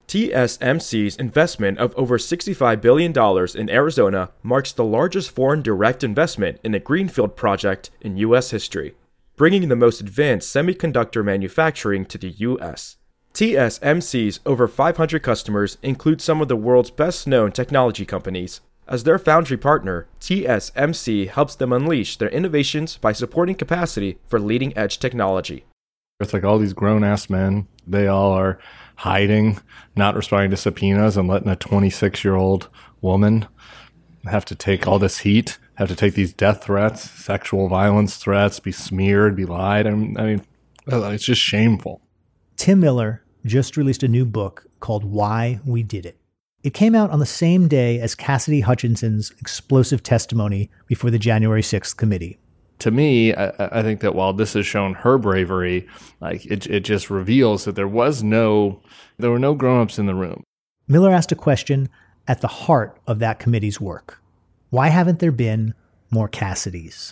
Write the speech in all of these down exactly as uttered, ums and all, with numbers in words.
T S M C's investment of over sixty-five billion dollars in Arizona marks the largest foreign direct investment in a greenfield project in U S history, bringing the most advanced semiconductor manufacturing to the U S. T S M C's over five hundred customers include some of the world's best-known technology companies. As their foundry partner, T S M C helps them unleash their innovations by supporting capacity for leading-edge technology. It's like all these grown-ass men, they all are hiding, not responding to subpoenas, and letting a twenty-six-year-old woman have to take all this heat, have to take these death threats, sexual violence threats, be smeared, be lied. I mean, I mean it's just shameful. Tim Miller just released a new book called Why We Did It. It came out on the same day as Cassidy Hutchinson's explosive testimony before the January sixth committee. To me, I, I think that while this has shown her bravery, like it, it just reveals that there was no, there were no grown-ups in the room. Miller asked a question at the heart of that committee's work. Why haven't there been more Cassidys?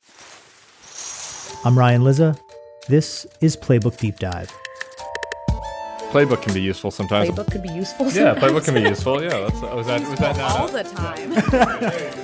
I'm Ryan Lizza. This is Playbook Deep Dive. Playbook can be useful sometimes. Playbook could be useful sometimes. Yeah, playbook can be useful. Yeah, that's, was that, was that not all a, the time. Yeah.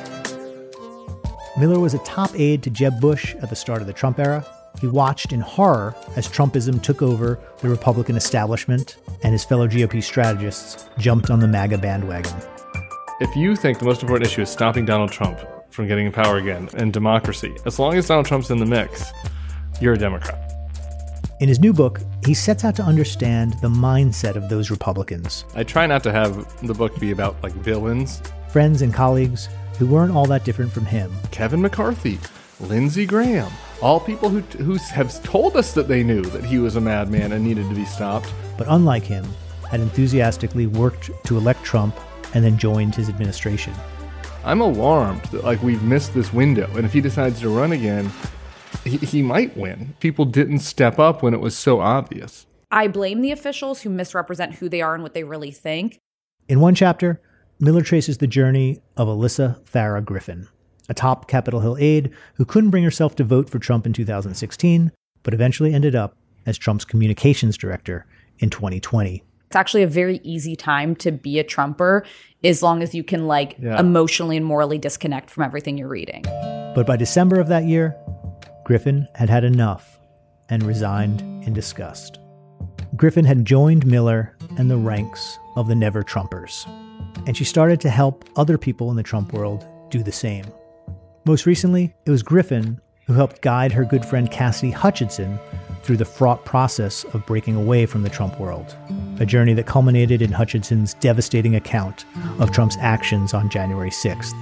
Miller was a top aide to Jeb Bush at the start of the Trump era. He watched in horror as Trumpism took over the Republican establishment, and his fellow G O P strategists jumped on the MAGA bandwagon. If you think the most important issue is stopping Donald Trump from getting in power again and democracy, as long as Donald Trump's in the mix, you're a Democrat. In his new book, he sets out to understand the mindset of those Republicans. I try not to have the book be about like villains. Friends and colleagues who weren't all that different from him. Kevin McCarthy, Lindsey Graham, all people who who have told us that they knew that he was a madman and needed to be stopped. But unlike him, had enthusiastically worked to elect Trump and then joined his administration. I'm alarmed that like we've missed this window, and if he decides to run again, he, he might win. People didn't step up when it was so obvious. I blame the officials who misrepresent who they are and what they really think. In one chapter, Miller traces the journey of Alyssa Farah Griffin, a top Capitol Hill aide who couldn't bring herself to vote for Trump in two thousand sixteen, but eventually ended up as Trump's communications director in twenty twenty. It's actually a very easy time to be a Trumper as long as you can like yeah. emotionally and morally disconnect from everything you're reading. But by December of that year, Griffin had had enough and resigned in disgust. Griffin had joined Miller and the ranks of the Never Trumpers, and she started to help other people in the Trump world do the same. Most recently, it was Griffin who helped guide her good friend Cassidy Hutchinson through the fraught process of breaking away from the Trump world, a journey that culminated in Hutchinson's devastating account of Trump's actions on January sixth.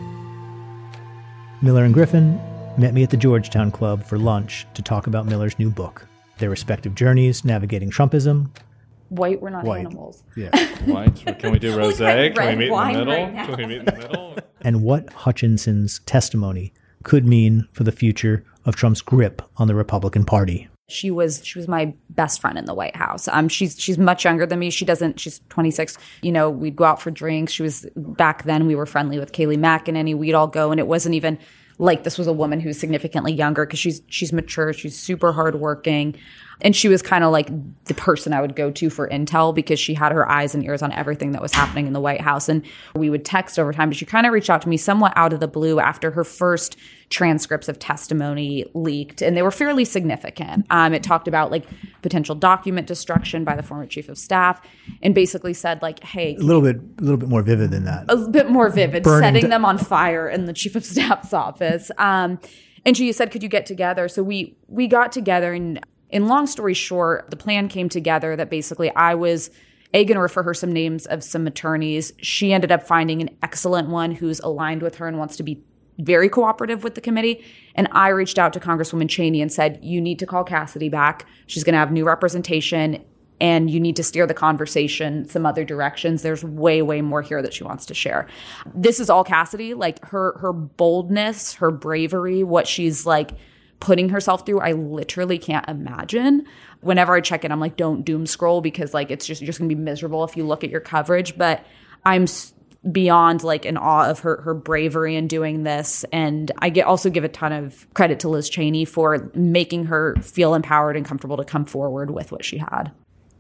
Miller and Griffin met me at the Georgetown Club for lunch to talk about Miller's new book, their respective journeys navigating Trumpism. White, we're not White. animals. Yeah, white. Can we do rosé? Can we meet in the wine middle? right now. Can we meet in the middle? And what Hutchinson's testimony could mean for the future of Trump's grip on the Republican Party. She was she was my best friend in the White House. Um, she's she's much younger than me. She doesn't. She's twenty-six. You know, we'd go out for drinks. She was back then. We were friendly with Kayleigh McEnany. We'd all go, and it wasn't even like this was a woman who's significantly younger because she's she's mature. She's super hardworking. And she was kind of like the person I would go to for intel because she had her eyes and ears on everything that was happening in the White House. And we would text over time, but she kind of reached out to me somewhat out of the blue after her first transcripts of testimony leaked. And they were fairly significant. Um, it talked about like potential document destruction by the former chief of staff and basically said like, hey. A little bit, a little bit more vivid than that. A bit more vivid, Burning setting th- them on fire in the chief of staff's office. Um, and she said, could you get together? So we we got together and in long story short, the plan came together that basically I was A, going to refer her some names of some attorneys. She ended up finding an excellent one who's aligned with her and wants to be very cooperative with the committee. And I reached out to Congresswoman Cheney and said, you need to call Cassidy back. She's going to have new representation and you need to steer the conversation some other directions. There's way, way more here that she wants to share. This is all Cassidy, like her her boldness, her bravery, what she's like putting herself through, I literally can't imagine. Whenever I check in, I'm like, don't doom scroll because like it's just you're just gonna be miserable if you look at your coverage. But I'm beyond like in awe of her her bravery in doing this, and I get also give a ton of credit to Liz Cheney for making her feel empowered and comfortable to come forward with what she had.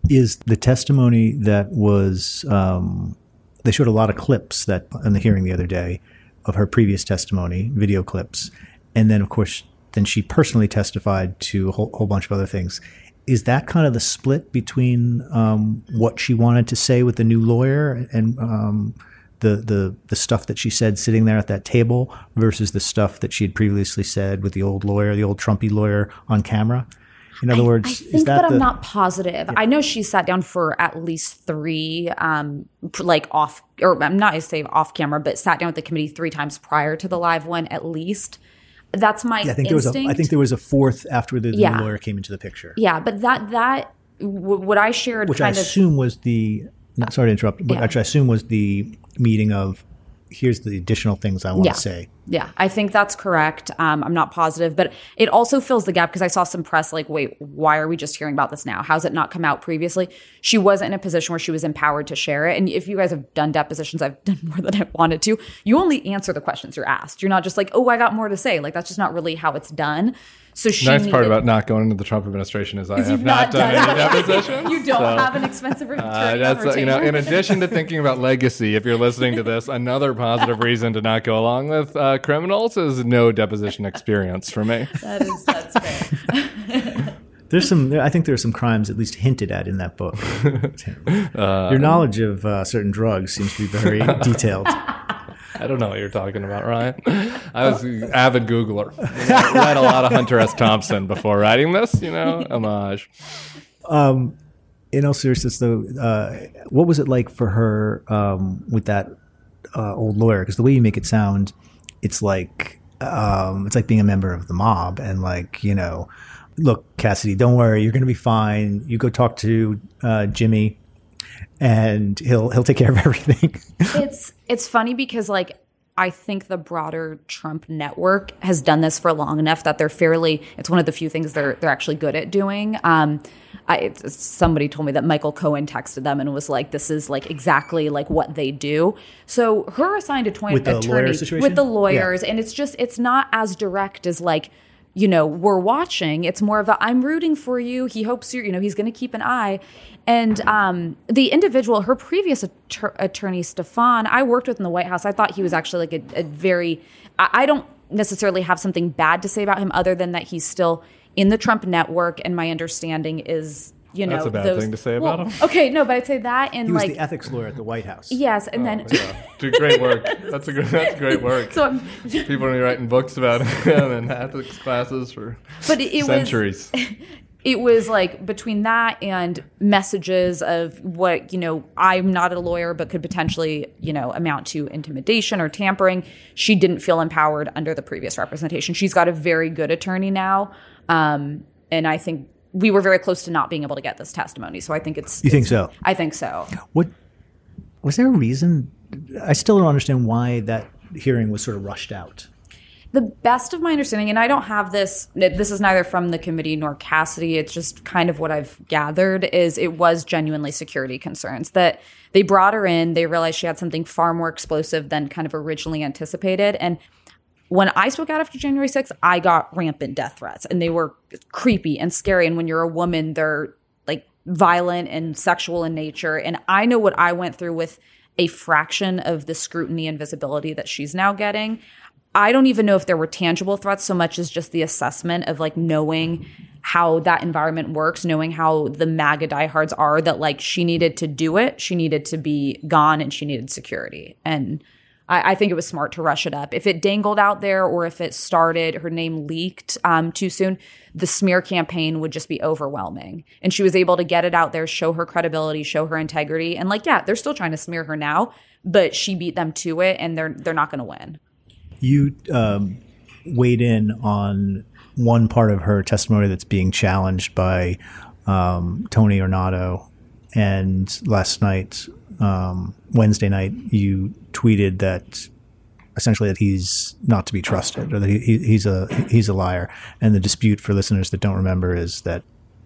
is the testimony that was, um, they showed a lot of clips that in the hearing the other day of her previous testimony, video clips. And then, of course, then she personally testified to a whole, whole bunch of other things. Is that kind of the split between um, what she wanted to say with the new lawyer and um, the, the the stuff that she said sitting there at that table versus the stuff that she had previously said with the old lawyer, the old Trumpy lawyer on camera? In other I, words, I think is that but the, I'm not positive. Yeah. I know she sat down for at least three, um, like off, or I'm not going to say off camera, but sat down with the committee three times prior to the live one at least. That's my yeah, I think instinct. There was a, I think there was a fourth after the, the yeah. new lawyer came into the picture. Yeah, but that, that w- what I shared Which kind I of. assume was the, not, sorry to interrupt, but yeah. actually I assume was the meeting of, here's the additional things I want yeah. to say. Yeah, I think that's correct. Um, I'm not positive, but it also fills the gap because I saw some press like, wait, why are we just hearing about this now? How's it not come out previously? She wasn't in a position where she was empowered to share it. And if you guys have done depositions, I've done more than I wanted to. You only answer the questions you're asked. You're not just like, oh, I got more to say. Like, that's just not really how it's done. So she nice needed, part about not going into the Trump administration is I have you've not, not done, done any depositions. You don't so, have an expensive attorney uh, that's, on uh, you know, retainer. in addition to thinking about legacy, if you're listening to this, another positive reason to not go along with uh, criminals is no deposition experience for me. That is, that's fair. There's some, I think there are some crimes at least hinted at in that book. uh, Your knowledge of uh, certain drugs seems to be very detailed. I don't know what you're talking about, Ryan. I was an avid Googler. I read a lot of Hunter S. Thompson before writing this, you know, homage. Um, in all seriousness, though, uh, what was it like for her um, with that uh, old lawyer? Because the way you make it sound, it's like um, it's like being a member of the mob and like, you know, look, Cassidy, don't worry, you're going to be fine. You go talk to uh, Jimmy. And he'll he'll take care of everything. It's it's funny because like I think the broader Trump network has done this for long enough that they're fairly. It's one of the few things they're they're actually good at doing. Um, I, it's, somebody told me that Michael Cohen texted them and was like, "This is like exactly like what they do." So her assigned attorney with the lawyer situation? with the lawyers, yeah. and it's just it's not as direct as like. You know, we're watching. It's more of a, I'm rooting for you. He hopes you're, you know, he's going to keep an eye. And um, the individual, her previous att- attorney, Stefan, I worked with in the White House. I thought he was actually like a, a very, I, I don't necessarily have something bad to say about him other than that he's still in the Trump network. And my understanding is, you know, that's a bad those, thing to say well, about him. Okay, no, but I'd say that and he was like the ethics lawyer at the White House. Yes, and oh, then yeah. Do great work. That's a good. That's great work. So I'm, people are gonna be writing books about him and ethics classes for but it, it centuries. Was, it was like between that and messages of what, you know, I'm not a lawyer, but could potentially, you know, amount to intimidation or tampering. She didn't feel empowered under the previous representation. She's got a very good attorney now, um, and I think. We were very close to not being able to get this testimony. So I think it's... You it's, think so? I think so. What was there a reason? I still don't understand why that hearing was sort of rushed out. The best of my understanding, and I don't have this, this is neither from the committee nor Cassidy, it's just kind of what I've gathered, is it was genuinely security concerns. That they brought her in, they realized she had something far more explosive than kind of originally anticipated. And when I spoke out after January sixth, I got rampant death threats, and they were creepy and scary. And when you're a woman, they're like violent and sexual in nature. And I know what I went through with a fraction of the scrutiny and visibility that she's now getting. I don't even know if there were tangible threats so much as just the assessment of like knowing how that environment works, knowing how the MAGA diehards are, that like she needed to do it. She needed to be gone and she needed security. And I, I think it was smart to rush it up. If it dangled out there or if it started, her name leaked um, too soon, the smear campaign would just be overwhelming. And she was able to get it out there, show her credibility, show her integrity. And like, yeah, they're still trying to smear her now, but she beat them to it and they're they're not going to win. You um, weighed in on one part of her testimony that's being challenged by um, Tony Ornato. And last night, um, Wednesday night, you tweeted that essentially that he's not to be trusted, or that he, he, he's a he's a liar. And the dispute, for listeners that don't remember, is that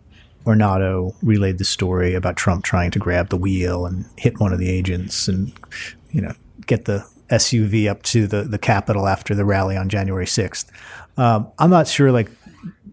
Ornato relayed the story about Trump trying to grab the wheel and hit one of the agents and, you know, get the S U V up to the, the Capitol after the rally on January sixth. Um, I'm not sure, like,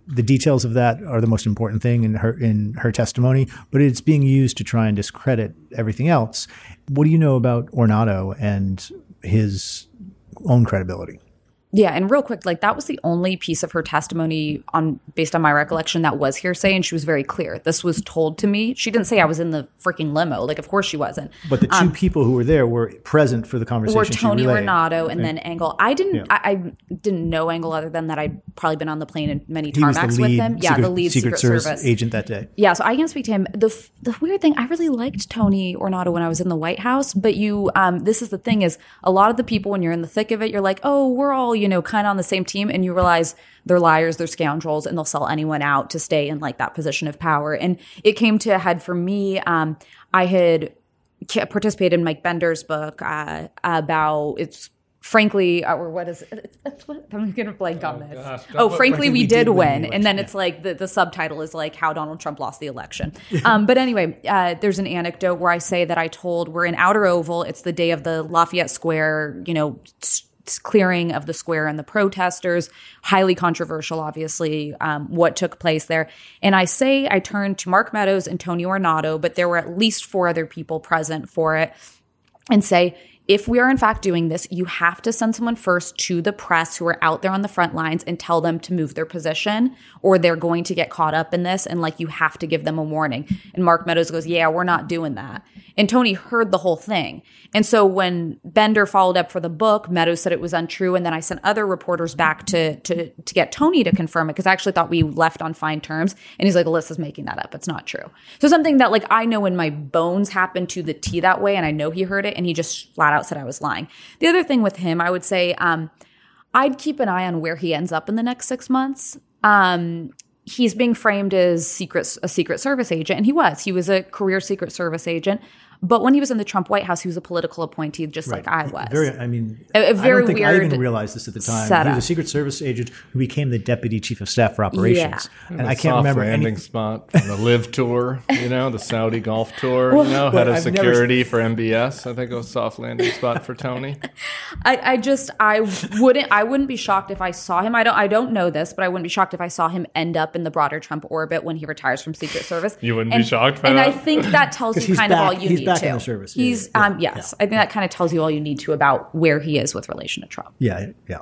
the details of that are the most important thing in her in her testimony, but it's being used to try and discredit everything else. What do you know about Ornato and his own credibility? Yeah, and real quick, like that was the only piece of her testimony on based on my recollection that was hearsay, and she was very clear. This was told to me. She didn't say I was in the freaking limo. Like, of course she wasn't. But the two um, people who were there were present for the conversation. Were Tony she relayed. Ornato and right. then Engel. I didn't. Yeah. I, I didn't know Engel other than that I'd probably been on the plane in many He was the tarmacs lead with him. Yeah, Secret, the lead Secret, Secret Service, Service agent that day. Yeah, so I can't speak to him. The the weird thing, I really liked Tony Ornato when I was in the White House, but you, um, this is the thing is a lot of the people when you're in the thick of it, you're like, oh, we're all, you know, kind of on the same team, and you realize they're liars, they're scoundrels, and they'll sell anyone out to stay in like that position of power. And it came to a head for me. Um, I had participated in Mike Bender's book uh, about it's. Frankly, or what is it? It's what, I'm going to blank on this. Oh, oh frankly, we, we did, did win. win. And then yeah. it's like the, the subtitle is like how Donald Trump lost the election. um, but anyway, uh, there's an anecdote where I say that I told we're in Outer Oval. It's the day of the Lafayette Square, you know, clearing of the square and the protesters. Highly controversial, obviously, um, what took place there. And I say I turned to Mark Meadows and Tony Ornato, but there were at least four other people present for it, and say, if we are in fact doing this, you have to send someone first to the press who are out there on the front lines and tell them to move their position, or they're going to get caught up in this. And like, you have to give them a warning. And Mark Meadows goes, yeah, we're not doing that. And Tony heard the whole thing. And so when Bender followed up for the book, Meadows said it was untrue. And then I sent other reporters back to to to get Tony to confirm it, because I actually thought we left on fine terms. And he's like, Alyssa's making that up. It's not true. So something that like I know in my bones happened to the T that way, and I know he heard it, and he just flat out said I was lying. The other thing with him, I would say, um, I'd keep an eye on where he ends up in the next six months. Um, he's being framed as secret, a Secret Service agent, and he was. He was a career Secret Service agent. But when he was in the Trump White House, he was a political appointee, just right. like I was. Very, I mean, a, a very I don't think weird I even realized this at the time. setup. He was a Secret Service agent who became the deputy chief of staff for operations. Yeah. And I can't remember landing any spot from the Live Tour, you know, the Saudi Golf Tour, well, you know, well, head of I've security never... for M B S. I think it was soft landing spot for Tony. I, I just I wouldn't I wouldn't be shocked if I saw him. I don't I don't know this, but I wouldn't be shocked if I saw him end up in the broader Trump orbit when he retires from Secret Service. You wouldn't and, be shocked by and that? And I think that tells you kind back, of all you he's need back to. In the service. He's yeah, um yes. Yeah. I think that kind of tells you all you need to about where he is with relation to Trump. Yeah, yeah.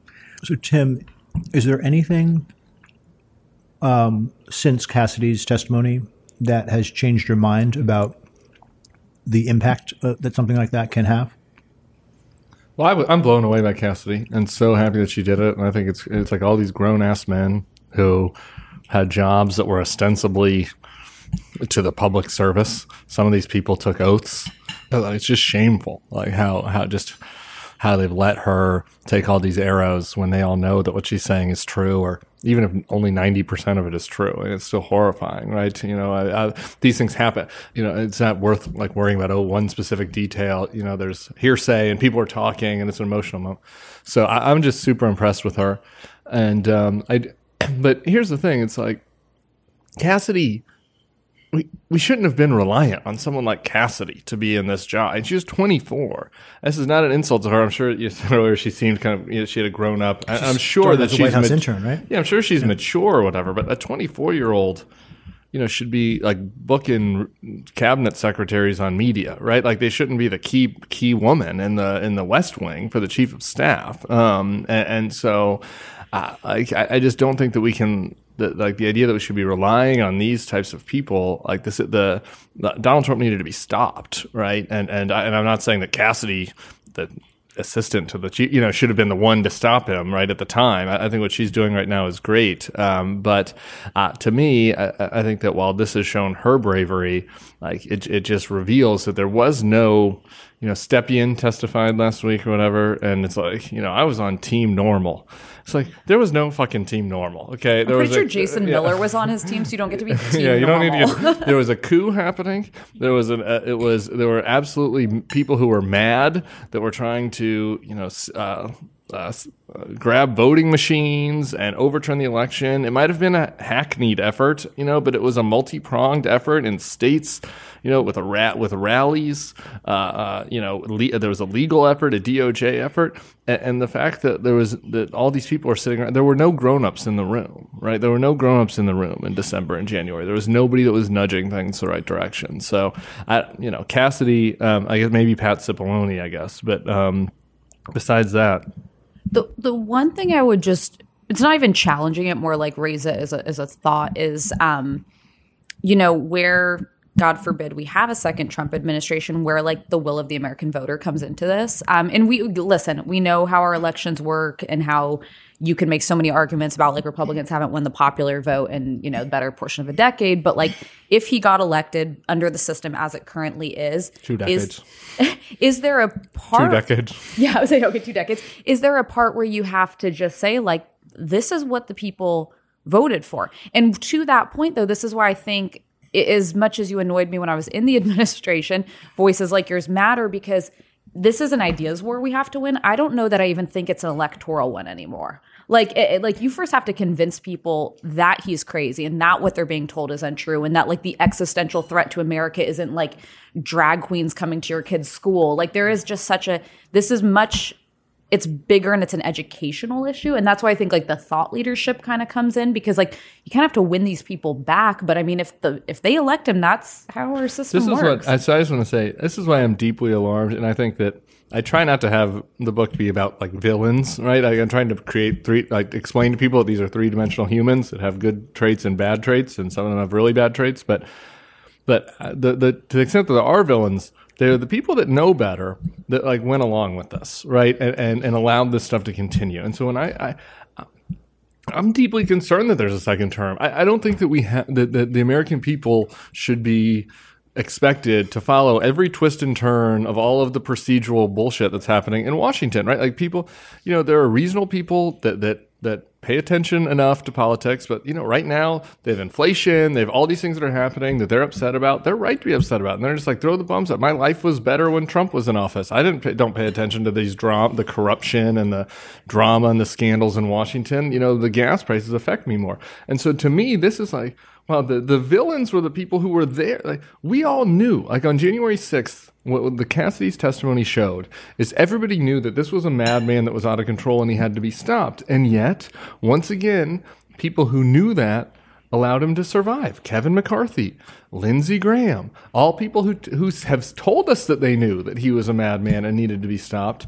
So Tim, is there anything um, since Cassidy's testimony that has changed your mind about the impact uh, that something like that can have? Well, I w- I'm blown away by Cassidy, and so happy that she did it. And I think it's it's like all these grown ass men who had jobs that were ostensibly to the public service. Some of these people took oaths. It's just shameful, like how how just how they've let her take all these arrows when they all know that what she's saying is true, or even if only ninety percent of it is true, and it's still horrifying, right? You know, I, I, these things happen. You know, it's not worth like worrying about, oh, one specific detail. You know, there's hearsay and people are talking and it's an emotional moment. So I, I'm just super impressed with her. And um, I, but here's the thing. It's like Cassidy, we, we shouldn't have been reliant on someone like Cassidy to be in this job. And she was twenty-four. This is not an insult to her. I'm sure you said earlier she seemed kind of, you know, she had grown up. I, I'm sure that as a she's White House ma- intern, right? Yeah, I'm sure she's yeah. mature or whatever. But a twenty-four-year-old, you know, should be like booking cabinet secretaries on media, right? Like they shouldn't be the key key woman in the in the West Wing for the chief of staff. Um, and, and so uh, I, I just don't think that we can. The, like the idea that we should be relying on these types of people, like this, the, the Donald Trump needed to be stopped, right? And and I, and I'm not saying that Cassidy, the assistant to the chief, you know, should have been the one to stop him right at the time. I, I think what she's doing right now is great, um, but uh, to me, I, I think that while this has shown her bravery, like it, it just reveals that there was no. You know, Stepien testified last week or whatever, and it's like, you know, I was on Team Normal. It's like there was no fucking Team Normal. Okay, I'm there pretty was sure a, Jason uh, yeah. Miller was on his team, so you don't get to be Team yeah, you Normal. don't need to get. There was a coup happening. There was an. Uh, it was there were absolutely people who were mad that were trying to, you know, uh, uh, grab voting machines and overturn the election. It might have been a hackneyed effort, you know, but it was a multi-pronged effort in states, you know, with a rat with rallies. Uh, uh, you know, le- there was a legal effort, a D O J effort, and, and the fact that there was that all these people were sitting around. There were no grown-ups in the room, right? There were no grown-ups in the room in December and January. There was nobody that was nudging things the right direction. So, I, you know, Cassidy, um, I guess maybe Pat Cipollone, I guess, but um, besides that, the the one thing I would just, it's not even challenging it, more like raise it as a as a thought is, um, you know, where, God forbid, we have a second Trump administration where like the will of the American voter comes into this. Um, and we listen, we know how our elections work and how you can make so many arguments about like Republicans haven't won the popular vote in, you know, the better portion of a decade. But like if he got elected under the system as it currently is, two decades. Is, is there a part? Two decades. Yeah, I was saying, okay, two decades. Is there a part where you have to just say like, this is what the people voted for? And to that point, though, this is why I think, as much as you annoyed me when I was in the administration, voices like yours matter, because this is an ideas war we have to win. I don't know that I even think it's an electoral one anymore. Like, it, like you first have to convince people that he's crazy and that what they're being told is untrue, and that like the existential threat to America isn't like drag queens coming to your kid's school. Like there is just such a, this is much, it's bigger and it's an educational issue. And that's why I think like the thought leadership kind of comes in, because like you kind of have to win these people back. But I mean, if the if they elect him, that's how our system this is works. What, so I just want to say, this is why I'm deeply alarmed. And I think that I try not to have the book be about like villains, right? Like, I'm trying to create three, like explain to people that these are three-dimensional humans that have good traits and bad traits. And some of them have really bad traits. But but the, the to the extent that there are villains, they're the people that know better that like went along with this, right, and and, and allowed this stuff to continue. And so when I, I I'm deeply concerned that there's a second term. I, I don't think that we have that, that the American people should be expected to follow every twist and turn of all of the procedural bullshit that's happening in Washington, right? Like people, you know, there are reasonable people that that that pay attention enough to politics, but you know, right now they have inflation, they have all these things that are happening that they're upset about. They're right to be upset about, and they're just like, throw the bums up. My life was better when Trump was in office. I didn't pay, don't pay attention to these drama, the corruption and the drama and the scandals in Washington. You know, the gas prices affect me more, and so to me, this is like, well, the, the villains were the people who were there. Like, we all knew, like on January sixth, what the Cassidy's testimony showed is everybody knew that this was a madman that was out of control and he had to be stopped. And yet, once again, people who knew that allowed him to survive. Kevin McCarthy, Lindsey Graham, all people who who have told us that they knew that he was a madman and needed to be stopped,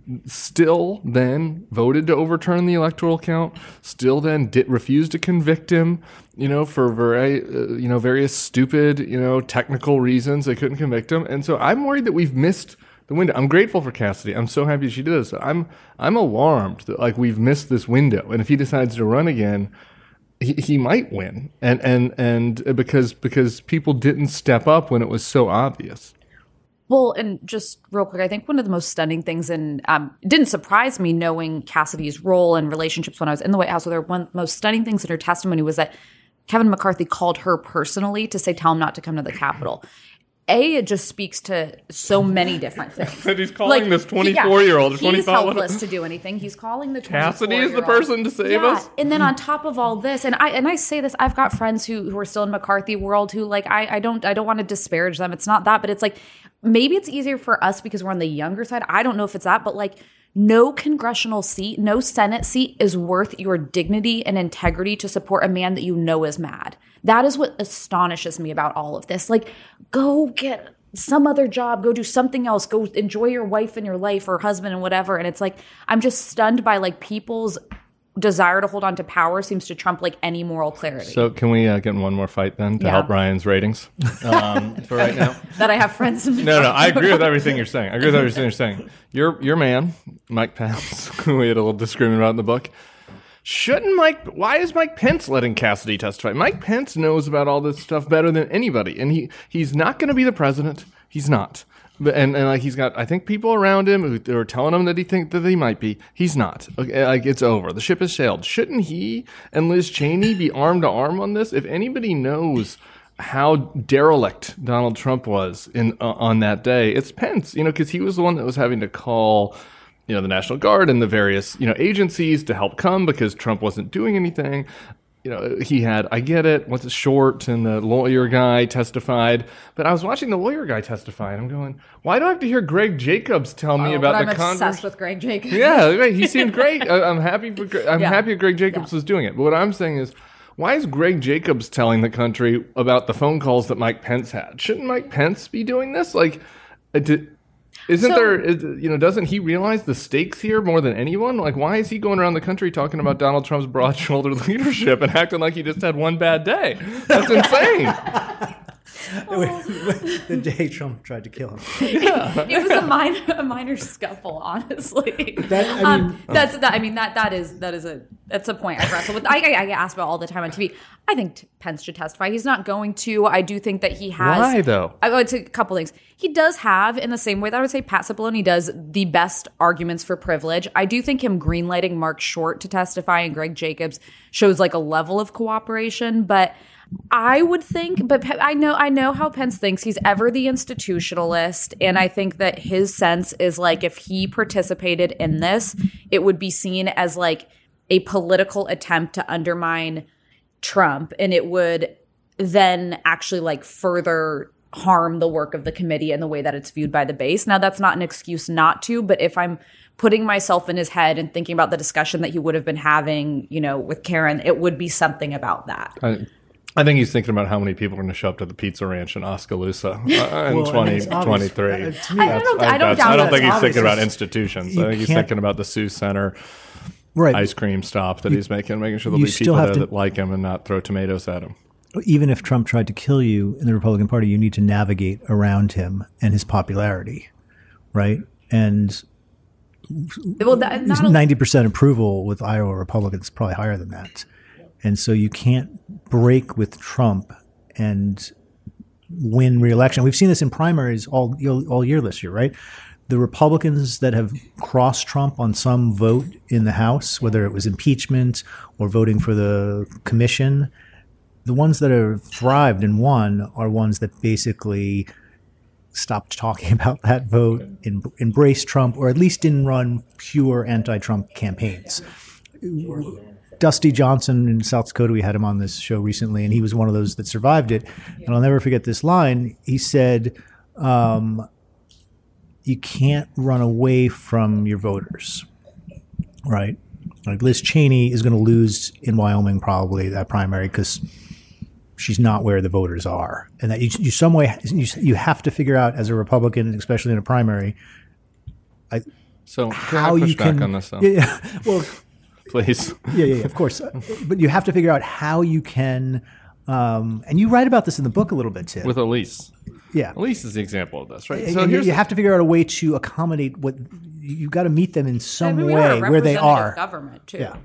still then voted to overturn the electoral count, still then did, refused to convict him, you know, for very, uh, you know, various stupid, you know, technical reasons. They couldn't convict him. And so I'm worried that we've missed the window. I'm grateful for Cassidy. I'm so happy she did this. I'm, I'm alarmed that like we've missed this window. And if he decides to run again, He, he might win, and and and because because people didn't step up when it was so obvious. Well, and just real quick, I think one of the most stunning things, and um, it didn't surprise me knowing Cassidy's role and relationships when I was in the White House with her. One of the most stunning things in her testimony was that Kevin McCarthy called her personally to say, tell him not to come to the Capitol. A, it just speaks to so many different things. But he's calling like, this twenty-four-year-old. Yeah, he's helpless to do anything. He's calling the Cassidy is the person to save yeah. us. And then on top of all this, and I and I say this, I've got friends who who are still in McCarthy world who like I I don't I don't want to disparage them. It's not that, but it's like maybe it's easier for us because we're on the younger side. I don't know if it's that, but like no congressional seat, no Senate seat is worth your dignity and integrity to support a man that you know is mad. That is what astonishes me about all of this. Like, go get some other job, go do something else, go enjoy your wife and your life or husband and whatever. And it's like, I'm just stunned by like people's desire to hold on to power seems to trump like any moral clarity. So can we uh, get in one more fight then to yeah. help Ryan's ratings um, for right now? That I have friends in the No, no, I agree with everything you're saying. I agree with everything you're saying. Your your man, Mike Pence, who we had a little disagreement about in the book. Shouldn't Mike, why is Mike Pence letting Cassidy testify? Mike Pence knows about all this stuff better than anybody. And he, he's not going to be the president. He's not. But, and, and like he's got, I think, people around him who are telling him that he think that he might be. He's not. Okay, like it's over. The ship has sailed. Shouldn't he and Liz Cheney be arm to arm on this? If anybody knows how derelict Donald Trump was in uh, on that day, it's Pence. You know, because he was the one that was having to call you know, the National Guard and the various, you know, agencies to help come because Trump wasn't doing anything. You know, he had, I get it, what's it, Short and the lawyer guy testified. But I was watching the lawyer guy testify, and I'm going, why do I have to hear Greg Jacobs tell me oh, about but the I'm Congress? obsessed with Greg Jacobs. Yeah, right. He seemed great. I, I'm happy for. I'm Yeah. happy Greg Jacobs Yeah. was doing it. But what I'm saying is, why is Greg Jacobs telling the country about the phone calls that Mike Pence had? Shouldn't Mike Pence be doing this? Like, it did, isn't So- there? Is, you know, doesn't he realize the stakes here more than anyone? Like, why is he going around the country talking about Donald Trump's broad-shouldered leadership and acting like he just had one bad day? That's insane. The day Trump tried to kill him. It was a minor, a minor scuffle, honestly. That- I mean- um, that's that. I mean that that is that is a that's a point I wrestle with. I, I, I get asked about all the time on T V. I think t- Pence should testify. He's not going to. I do think that he has. Why, though? I would say a couple things. He does have, in the same way that I would say Pat Cipollone does, the best arguments for privilege. I do think him greenlighting Mark Short to testify and Greg Jacobs shows like a level of cooperation, but. I would think, but Pe- I know I know how Pence thinks. He's ever the institutionalist, and I think that his sense is like if he participated in this, it would be seen as like a political attempt to undermine Trump, and it would then actually like further harm the work of the committee and the way that it's viewed by the base. Now, that's not an excuse not to, but if I'm putting myself in his head and thinking about the discussion that he would have been having, you know, with Karen, it would be something about that. I, I think he's thinking about how many people are going to show up to the Pizza Ranch in Oskaloosa uh, in Well, I mean, twenty it's obvious. twenty-three. Uh, to me, I that's- don't- I don't that's- doubt I don't that. think he's It's thinking about obvious. institutions. You I think he's can't- thinking about the Sioux Center Right. ice cream stop that he's making, making sure there'll You be still people have there to- that like him and not throw tomatoes at him. Even if Trump tried to kill you in the Republican Party, you need to navigate around him and his popularity, right? And Well, that, not a- ninety percent approval with Iowa Republicans, probably higher than that. And so you can't break with Trump and win re-election. We've seen this in primaries all all year this year, right? The Republicans that have crossed Trump on some vote in the House, whether it was impeachment or voting for the commission, the ones that have thrived and won are ones that basically stopped talking about that vote, em- embraced Trump, or at least didn't run pure anti-Trump campaigns. Dusty Johnson in South Dakota, we had him on this show recently, and he was one of those that survived it. And I'll never forget this line. He said, um, you can't run away from your voters, right? Like Liz Cheney is going to lose in Wyoming probably that primary because she's not where the voters are. And that you, you some way, you, you have to figure out as a Republican, especially in a primary, I, So how can I push you back can, on this, though? Yeah, yeah. Well, Please. yeah, yeah, yeah, of course. Uh, But you have to figure out how you can, um, and you write about this in the book a little bit, Tim. With Elise. yeah. Elise is the example of this, right? And So you, here's you the- have to figure out a way to accommodate what you got to meet them in some I mean, we way are a where they representative are. government too. Yeah.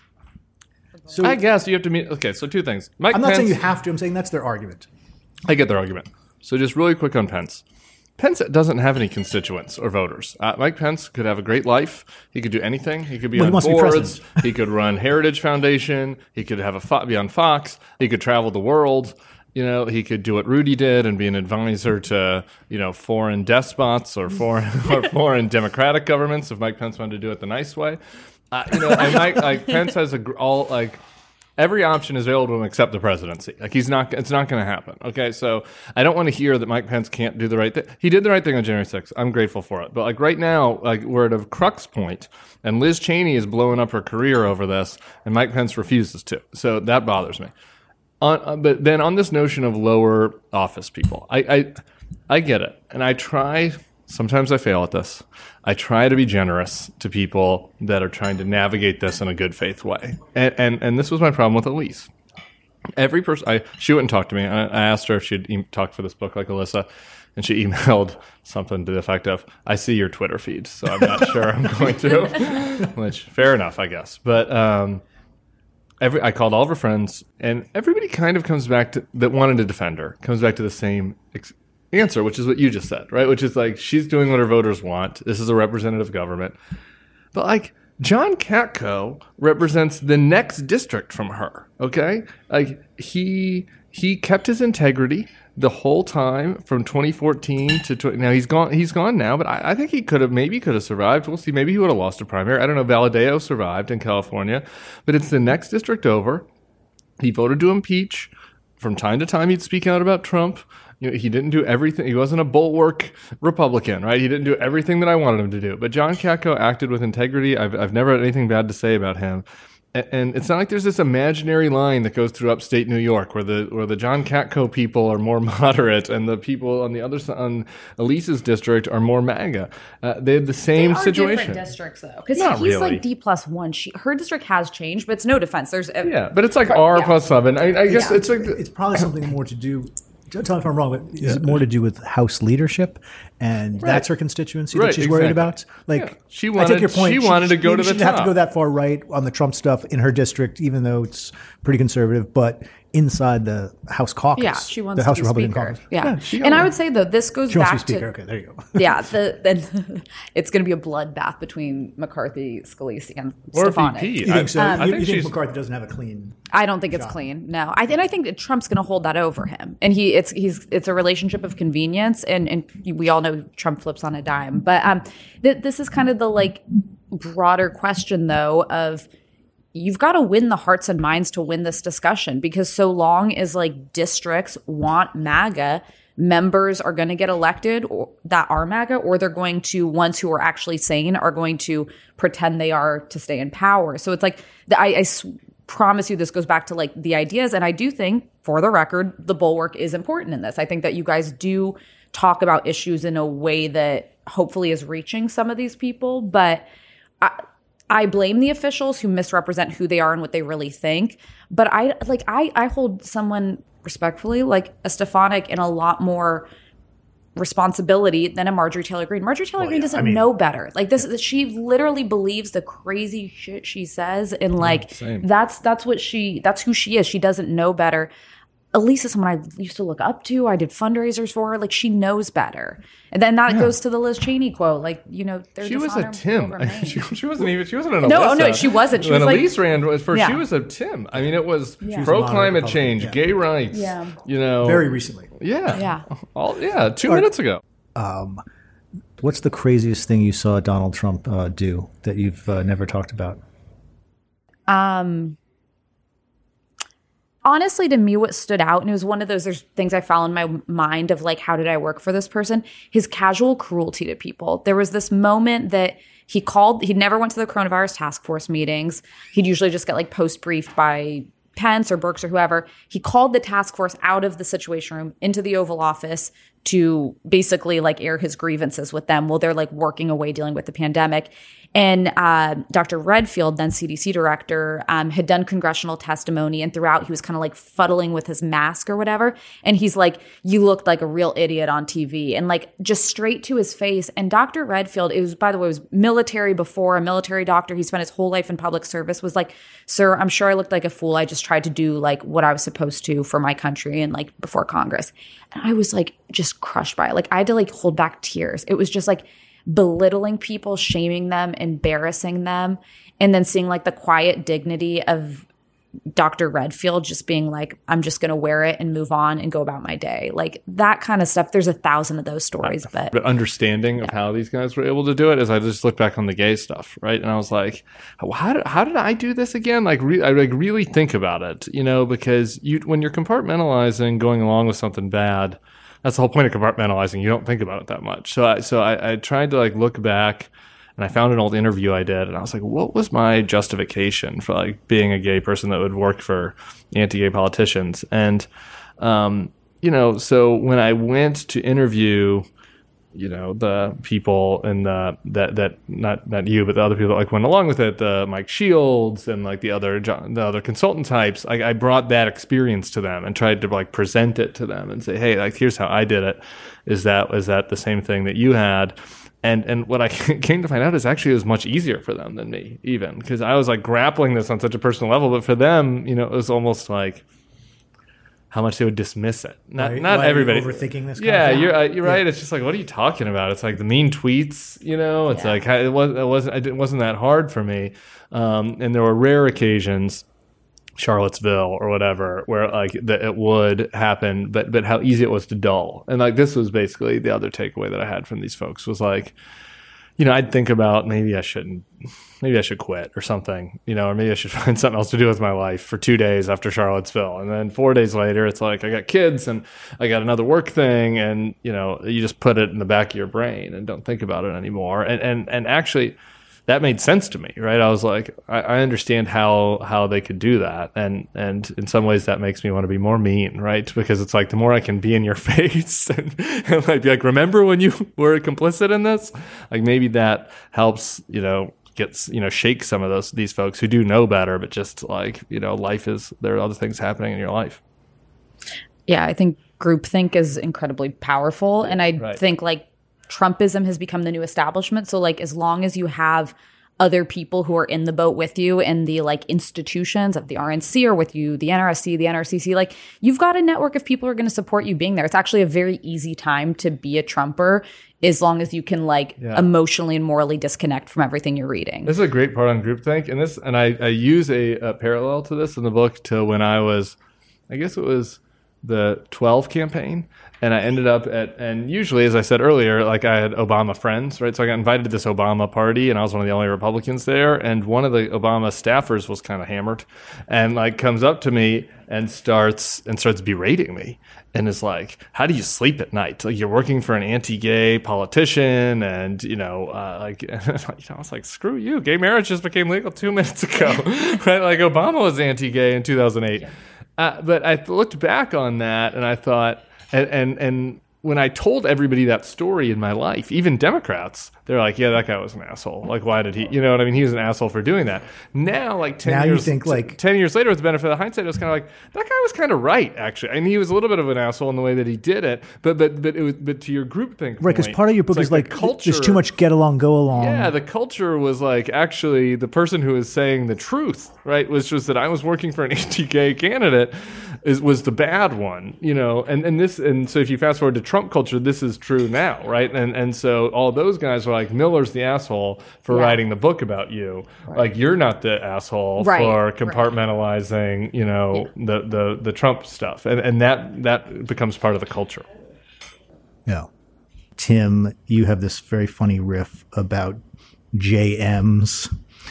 So I guess you have to meet. Okay, so two things. Mike I'm not Pence, saying you have to. I'm saying that's their argument. I get their argument. So just really quick on Pence. Pence doesn't have any constituents or voters. Uh, Mike Pence could have a great life. He could do anything. He could be Well, he on wants to be boards. He could run Heritage Foundation. He could have a fo- be on Fox. He could travel the world. You know, he could do what Rudy did and be an advisor to, you know, foreign despots or foreign or foreign democratic governments if Mike Pence wanted to do it the nice way. Uh, you know, and Mike, like Pence has a gr- all like. Every option is available to him except the presidency. Like he's not, it's not going to happen. Okay, so I don't want to hear that Mike Pence can't do the right thing. He did the right thing on January sixth. I'm grateful for it. But like right now, like we're at a crux point, and Liz Cheney is blowing up her career over this, and Mike Pence refuses to. So that bothers me. On, uh, but then on this notion of lower office people, I, I, I get it, and I try. Sometimes I fail at this. I try to be generous to people that are trying to navigate this in a good faith way. And and, and this was my problem with Elise. Every person, I she wouldn't talk to me. I, I asked her if she'd e- talk for this book like Alyssa, and she emailed something to the effect of, I see your Twitter feed, so I'm not sure I'm going to. Which, fair enough, I guess. But um, every I called all of her friends, and everybody kind of comes back to, that wanted to defend her, comes back to the same ex- answer, which is what you just said, right? Which is like, she's doing what her voters want. This is a representative government. But like, John Katko represents the next district from her, okay? Like, he he kept his integrity the whole time from twenty fourteen to tw- now he's gone. He's gone now, but I, I think he could have maybe could have survived. We'll see. Maybe he would have lost a primary. I don't know. Valadao survived in California, but it's the next district over. He voted to impeach. From time to time, he'd speak out about Trump. You know, he didn't do everything. He wasn't a bulwark Republican, right? He didn't do everything that I wanted him to do. But John Katko acted with integrity. I've I've never had anything bad to say about him. And it's not like there's this imaginary line that goes through upstate New York where the where the John Katko people are more moderate and the people on the other side, on Elise's district, are more MAGA. Uh, they had the same they are situation. Different districts though, because Not he's really. like D plus one. She her district has changed, but it's no defense. There's a, Yeah, but it's like R yeah. plus seven. I, I guess Yeah. it's like It's probably something more to do. Don't tell me if I'm wrong, but is it more to do with House leadership, and that's her constituency Right, that she's worried exactly. about? Like, Yeah. She I wanted- take your point. she wanted to go maybe to she the didn't have to top. go that far right on the Trump stuff in her district, even though it's pretty conservative. But inside the House caucus, yeah, she wants the House to be Republican speaker. caucus. Yeah, she and got I one. would say though this goes She wants to back be speaker. to Okay, there you go. yeah, the, then it's going to be a bloodbath between McCarthy, Scalise, and or Stefanik. V P. You think so? I, I you think you think she's McCarthy doesn't have a clean? I don't think it's clean. No, I and I think that Trump's going to hold that over him, and he it's he's it's a relationship of convenience, and and we all know Trump flips on a dime. But um, th- this is kind of the like broader question though of. You've got to win the hearts and minds to win this discussion, because so long as like districts want MAGA, members are going to get elected or, that are MAGA, or they're going to, ones who are actually sane are going to pretend they are to stay in power. So it's like, the, I, I s- promise you this goes back to like the ideas. And I do think, for the record, the bulwark is important in this. I think that you guys do talk about issues in a way that hopefully is reaching some of these people. But I, I blame the officials who misrepresent who they are and what they really think. But I like I, I hold someone respectfully like a Stefanik in a lot more responsibility than a Marjorie Taylor Greene. Marjorie Taylor Well, Greene yeah, doesn't I mean- know better. Like this, she literally believes the crazy shit she says, and like same. that's that's what she that's who she is. She doesn't know better. Elise is someone I used to look up to. I did fundraisers for her. Like, she knows better. And then that goes to the Liz Cheney quote. Like, you know, their She was dishonor a Tim. will I mean, remain. she, she wasn't even. She wasn't an No, Alyssa. oh, no, she wasn't. She when was like- Elise ran was first, Yeah. she was a Tim. I mean, it was Yeah. She was a pro moderate climate Republican, change, yeah. gay rights. Yeah. You know, Very recently. Yeah. Yeah. All, yeah. Two minutes ago. What's the craziest thing you saw Donald Trump uh, do that you've uh, never talked about? Um, honestly, to me, what stood out, and it was one of those there's things I found in my mind of like, how did I work for this person? His casual cruelty to people. There was this moment that he called, he never went to the coronavirus task force meetings. He'd usually just get like post briefed by Pence or Birx or whoever. He called the task force out of the Situation Room into the Oval Office to basically like air his grievances with them while they're like working away dealing with the pandemic. And uh, Doctor Redfield, then C D C director, um, had done congressional testimony, and throughout he was kind of like fuddling with his mask or whatever. And he's like, "You looked like a real idiot on T V," and like just straight to his face. And Doctor Redfield, it was, by the way, was military before, a military doctor. He spent his whole life in public service. Was like, "Sir, I'm sure I looked like a fool. I just tried to do like what I was supposed to for my country and like before Congress." And I was like just crushed by it. Like I had to like hold back tears. It was just like belittling people, shaming them, embarrassing them, and then seeing like the quiet dignity of Doctor Redfield just being like, I'm just going to wear it and move on and go about my day. Like that kind of stuff. There's a thousand of those stories, but But understanding of how these guys were able to do it is I just look back on the gay stuff, right? And I was like, how did, how did I do this again? Like, re- I like really think about it, you know, because you when you're compartmentalizing, going along with something bad, that's the whole point of compartmentalizing. You don't think about it that much. So I, so I, I tried to like look back, and I found an old interview I did, and I was like, what was my justification for like being a gay person that would work for anti-gay politicians? And, um, you know, so when I went to interview, you know, the people and the, that, that, not, not you, but the other people that like went along with it, the Mike Shields and like the other, the other consultant types, I, I brought that experience to them and tried to like present it to them and say, hey, like, here's how I did it. Is that, is that the same thing that you had? And and what I came to find out is actually it was much easier for them than me, even because I was like grappling this on such a personal level. But for them, you know, it was almost like how much they would dismiss it. Not Why- not why are you everybody overthinking this kind Yeah, of thing? you're uh, you're right. It's just like, what are you talking about? It's like the mean tweets, you know. It's Yeah. like it was it wasn't it wasn't that hard for me. Um, and there were rare occasions Charlottesville or whatever, where like that it would happen, but but how easy it was to dull. And like this was basically the other takeaway that I had from these folks was like, you know, I'd think about maybe I shouldn't, maybe I should quit or something, you know, or maybe I should find something else to do with my life for two days after Charlottesville. And then four days later, it's like I got kids and I got another work thing, and you know, you just put it in the back of your brain and don't think about it anymore. And and and actually, that made sense to me, right? I was like, I, I understand how how they could do that, and and in some ways that makes me want to be more mean, right? Because it's like the more I can be in your face and, and like be like, remember when you were complicit in this? Like maybe that helps, you know, gets you know shake some of those these folks who do know better, but just like you know, life is there are other things happening in your life. Yeah, I think groupthink is incredibly powerful, and I right. think like. Trumpism has become the new establishment. So like as long as you have other people who are in the boat with you in the like institutions of the R N C or with you, the N R S C, the N R C C, like you've got a network of people who are going to support you being there. It's actually a very easy time to be a Trumper as long as you can like yeah. emotionally and morally disconnect from everything you're reading. This is a great part on groupthink. And this, and I, I use a, a parallel to this in the book to when I was, I guess it was the twelve campaign. And I ended up at, and usually, as I said earlier, like I had Obama friends, right? So I got invited to this Obama party, and I was one of the only Republicans there. And one of the Obama staffers was kind of hammered, and like comes up to me and starts and starts berating me, and is like, "How do you sleep at night? Like you're working for an anti-gay politician, and you know, uh, like you know, I was like, screw you, gay marriage just became legal two minutes ago, right? Like Obama was anti-gay in two thousand eight, yeah. uh, but I looked back on that and I thought. And, and and when I told everybody that story in my life, even Democrats, they're like, yeah, that guy was an asshole. Like, why did he, you know what I mean? He was an asshole for doing that. Now, like ten now years, you think like ten years later, with the benefit of hindsight, it was kind of like, that guy was kind of right, actually. I mean, he was a little bit of an asshole in the way that he did it, but but but it was, but to your groupthink right, because part of your book is like, like culture, there's too much get along, go along. Yeah, the culture was like, actually, the person who was saying the truth, right, was just that I was working for an anti-gay candidate, is was the bad one, you know, and and this, and so if you fast forward to Trump culture, this is true now, right, and and so all those guys were like, Miller's the asshole for yeah. writing the book about you, right. like you're not the asshole right. for compartmentalizing, right. you know, yeah. the, the the Trump stuff, and and that that becomes part of the culture. Yeah, Tim, you have this very funny riff about J Ms,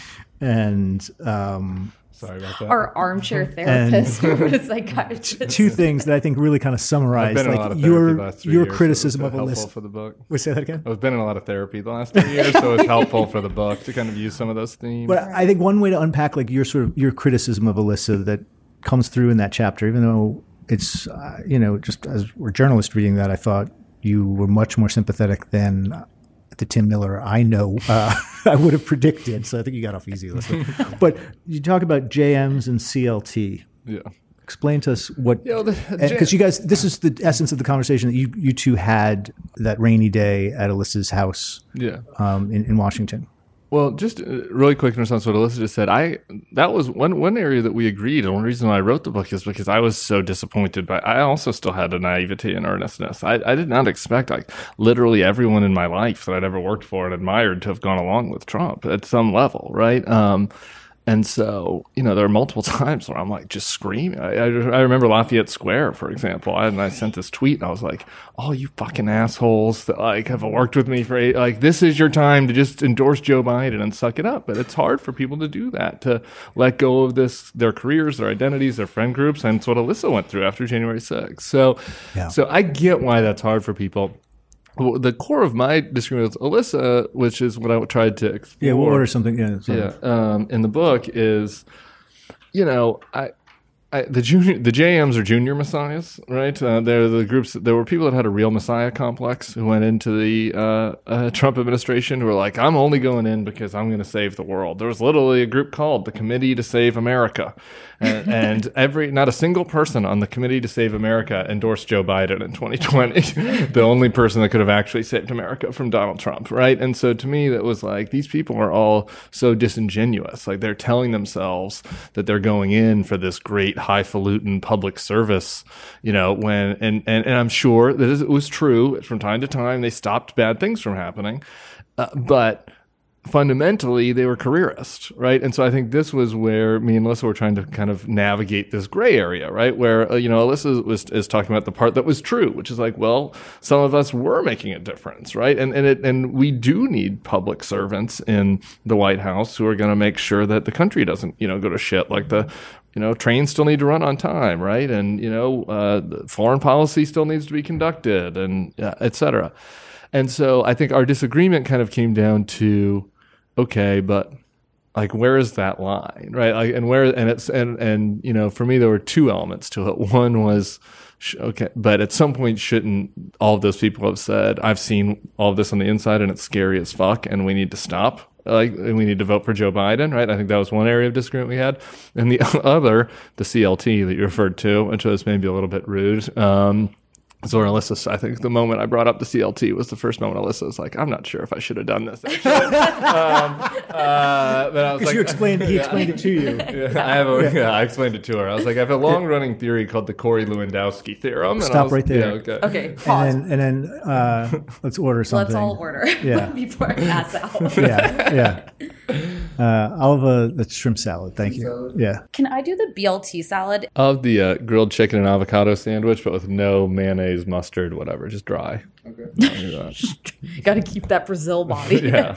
and um, sorry about that. Our armchair therapist or a psychiatrist. Two things that I think really kind of summarize like your your criticism of Alyssa. For the book. Wait, say that again. I've been in a lot of therapy the last three years, so it's helpful for the book to kind of use some of those themes. But I think one way to unpack like your sort of your criticism of Alyssa that comes through in that chapter, even though it's uh, you know, just as we're journalists reading that, I thought you were much more sympathetic than the Tim Miller I know uh, I would have predicted. So I think you got off easy, Alyssa. But you talk about J Ms and C L T. Yeah. Explain to us what, because you guys, this is the essence of the conversation that you, you two had that rainy day at Alyssa's house yeah. um, in, in Washington. Well, just really quick in response to what Alyssa just said, I that was one one area that we agreed. And one reason why I wrote the book is because I was so disappointed. But I also still had a naivety and earnestness. I, I did not expect like literally everyone in my life that I'd ever worked for and admired to have gone along with Trump at some level, right? Um, and so, you know, there are multiple times where I'm like just screaming. I, I, I remember Lafayette Square, for example. I, and I sent this tweet and I was like, oh, you fucking assholes that like have worked with me for eight, like this is your time to just endorse Joe Biden and suck it up. But it's hard for people to do that, to let go of this, their careers, their identities, their friend groups. And it's what Alyssa went through after January sixth. So, yeah. so I get why that's hard for people. Well, the core of my disagreement with Alyssa, which is what I tried to explore. Yeah, we'll order something. Yeah, yeah um, in the book is, you know, I, I, the junior, the J Ms are junior messiahs, right? Uh, they're the groups. There were people that had a real messiah complex who went into the uh, uh, Trump administration who were like, "I'm only going in because I'm going to save the world." There was literally a group called the Committee to Save America, and, and every not a single person on the Committee to Save America endorsed Joe Biden in twenty twenty. The only person that could have actually saved America from Donald Trump, right? And so to me, that was like these people are all so disingenuous. Like they're telling themselves that they're going in for this great highfalutin public service, you know, when, and, and, and I'm sure that it was true from time to time, they stopped bad things from happening. Uh, but fundamentally they were careerists, right? And so I think this was where me and Alyssa were trying to kind of navigate this gray area, right? Where, uh, you know, Alyssa was is talking about the part that was true, which is like, well, some of us were making a difference, right? And and it, and we do need public servants in the White House who are going to make sure that the country doesn't, you know, go to shit. Like the, you know, trains still need to run on time, right? And, you know, uh, foreign policy still needs to be conducted, and uh, et cetera. And so I think our disagreement kind of came down to, okay, but like, where is that line, right? Like, and where, and it's, and, and, you know, for me, there were two elements to it. One was, okay, but at some point, shouldn't all of those people have said, I've seen all of this on the inside and it's scary as fuck and we need to stop? Like, and we need to vote for Joe Biden, right? I think that was one area of disagreement we had. And the other, the C L T that you referred to, which was maybe a little bit rude, um, So Alyssa, I think the moment I brought up the C L T was the first moment Alyssa was like, I'm not sure if I should have done this, actually. um, uh, but I was like, you explained, he yeah, explained it to you. Yeah, I have a, yeah. yeah, I explained it to her. I was like, I have a long-running theory called the Corey-Lewandowski theorem. And Stop was, right there. Yeah, okay. Okay, pause. And then, and then uh, let's order something. Let's all order Yeah. before I pass out. Yeah, yeah. Uh, I'll have a, a shrimp salad. Thank you. Yeah. Can I do the B L T salad? I'll have the uh, grilled chicken and avocado sandwich, but with no mayonnaise, mustard, whatever, just dry. Okay. Got to keep that Brazil body. Yeah.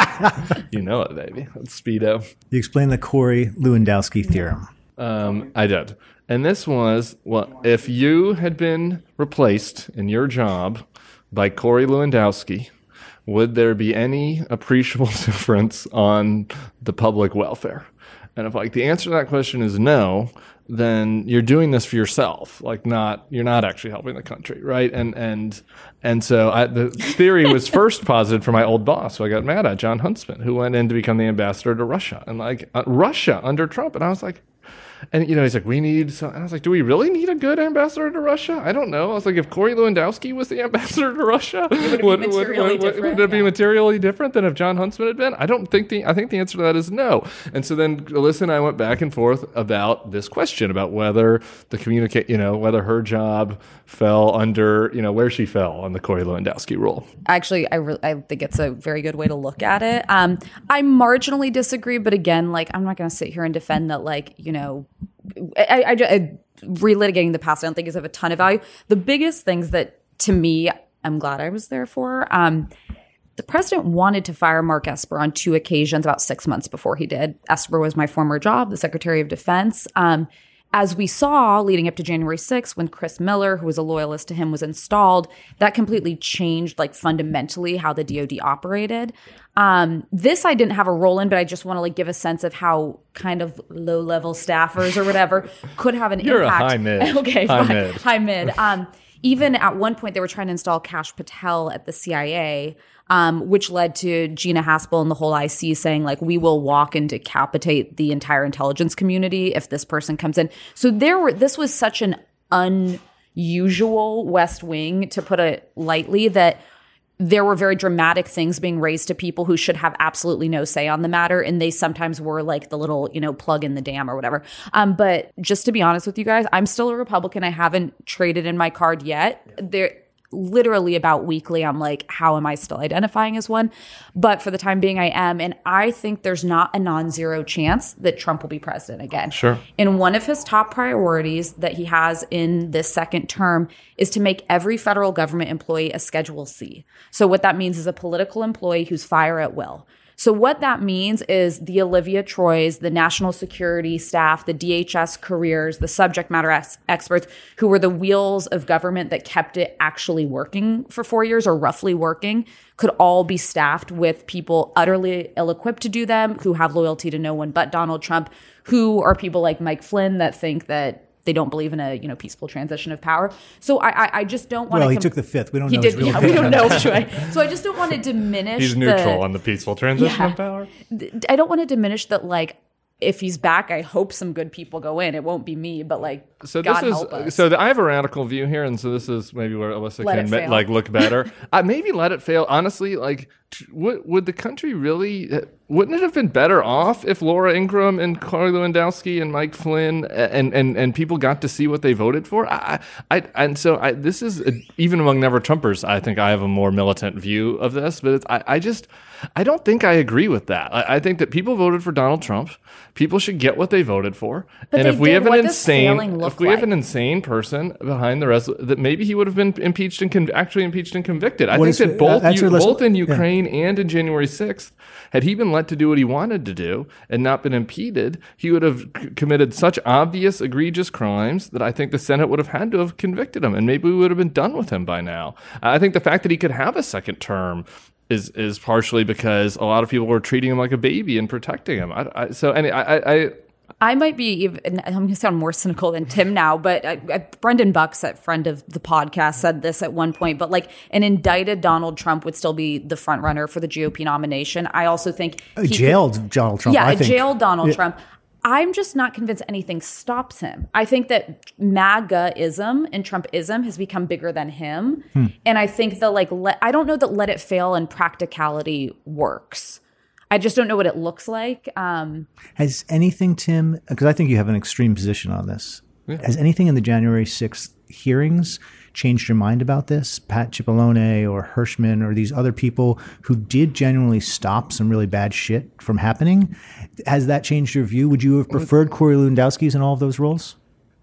You know it, baby. That's Speedo. You explain the Corey-Lewandowski theorem. Um, I did. And this was, well, if you had been replaced in your job by Corey Lewandowski, would there be any appreciable difference on the public welfare? And if like the answer to that question is no, then you're doing this for yourself. Like not, you're not actually helping the country, right? And and and so I, the theory was first posited for my old boss, who I got mad at, John Huntsman, who went in to become the ambassador to Russia, and like uh, Russia under Trump, and I was like. And, you know, he's like, we need some. And I was like, do we really need a good ambassador to Russia? I don't know. I was like, if Corey Lewandowski was the ambassador to Russia, would, would, would, would, would, would, would it be materially different than if John Huntsman had been? I don't think the, I think the answer to that is no. And so then Alyssa and I went back and forth about this question about whether the communicate, you know, whether her job fell under, you know, where she fell on the Corey Lewandowski rule. Actually, I, re- I think it's a very good way to look at it. Um, I marginally disagree, but again, like, I'm not going to sit here and defend that, like, you know, I, I, I relitigating the past, I don't think is of a ton of value. The biggest things that, to me, I'm glad I was there for, um, the president wanted to fire Mark Esper on two occasions about six months before he did. Esper was my former job, the Secretary of Defense. Um, As we saw leading up to January sixth, when Chris Miller, who was a loyalist to him, was installed, that completely changed, like, fundamentally how the D O D operated. Um, this I didn't have a role in, but I just want to like give a sense of how kind of low-level staffers or whatever could have an You're impact. You're a high mid. Okay, high fine. mid. High mid. Um, even at one point, they were trying to install Kash Patel at the C I A. Um, which led to Gina Haspel and the whole I C saying, like, we will walk and decapitate the entire intelligence community if this person comes in. So there were, this was such an unusual West Wing, to put it lightly, that there were very dramatic things being raised to people who should have absolutely no say on the matter. And they sometimes were like the little, you know, plug in the dam or whatever. Um, but just to be honest with you guys, I'm still a Republican. I haven't traded in my card yet. There, literally about weekly, I'm like, how am I still identifying as one? But for the time being, I am. And I think there's not a non-zero chance that Trump will be president again. Sure. And one of his top priorities that he has in this second term is to make every federal government employee a Schedule C. So what that means is a political employee who's fire at will. So what that means is the Olivia Troys, the national security staff, the D H S careers, the subject matter ex- experts who were the wheels of government that kept it actually working for four years or roughly working, could all be staffed with people utterly ill-equipped to do them, who have loyalty to no one but Donald Trump, who are people like Mike Flynn that think that they don't believe in a, you know, peaceful transition of power. So I, I, I just don't want well, to. Well, com- he took the fifth. We don't he know. Did, his real yeah, we don't know. Right? So I just don't want to diminish. He's neutral the, on the peaceful transition yeah, of power. I don't want to diminish that. Like, if he's back, I hope some good people go in. It won't be me, but like, so God this is help us. so the, I have a radical view here, and so this is maybe where Alyssa Let can it ma- fail. like look better. uh, maybe let it fail. Honestly, like, t- would would the country really wouldn't it have been better off if Laura Ingraham and Corey Lewandowski and Mike Flynn and, and, and people got to see what they voted for? I, I and so I, this is a, even among Never Trumpers, I think I have a more militant view of this, but it's, I, I just I don't think I agree with that. I, I think that people voted for Donald Trump. People should get what they voted for. But and they if we did. have an What does insane, failing look if we like? have an insane person behind the rest, that maybe he would have been impeached and con- actually impeached and convicted. I What think is- that both uh, answer you, this- both in yeah. Ukraine and in January sixth, had he been let to do what he wanted to do and not been impeded, he would have c- committed such obvious, egregious crimes that I think the Senate would have had to have convicted him, and maybe we would have been done with him by now. I think the fact that he could have a second term is is partially because a lot of people were treating him like a baby and protecting him. I, I, so, and I, I, I I might be even, I'm going to sound more cynical than Tim now, but I, I, Brendan Bucks, a friend of the podcast, said this at one point, but like an indicted Donald Trump would still be the front runner for the G O P nomination. I also think Uh, he jailed could- Donald Trump. Yeah, I a think. jailed Donald Yeah. Trump. I'm just not convinced anything stops him. I think that MAGA-ism and Trumpism has become bigger than him. Hmm. And I think the like, let, I don't know that let it fail in practicality works. I just don't know what it looks like. Um, Has anything, Tim, because I think you have an extreme position on this, has anything in the January sixth hearings changed your mind about this? Pat Cipollone or Hirschman or these other people who did genuinely stop some really bad shit from happening? Has that changed your view? Would you have preferred Corey Lewandowski's in all of those roles?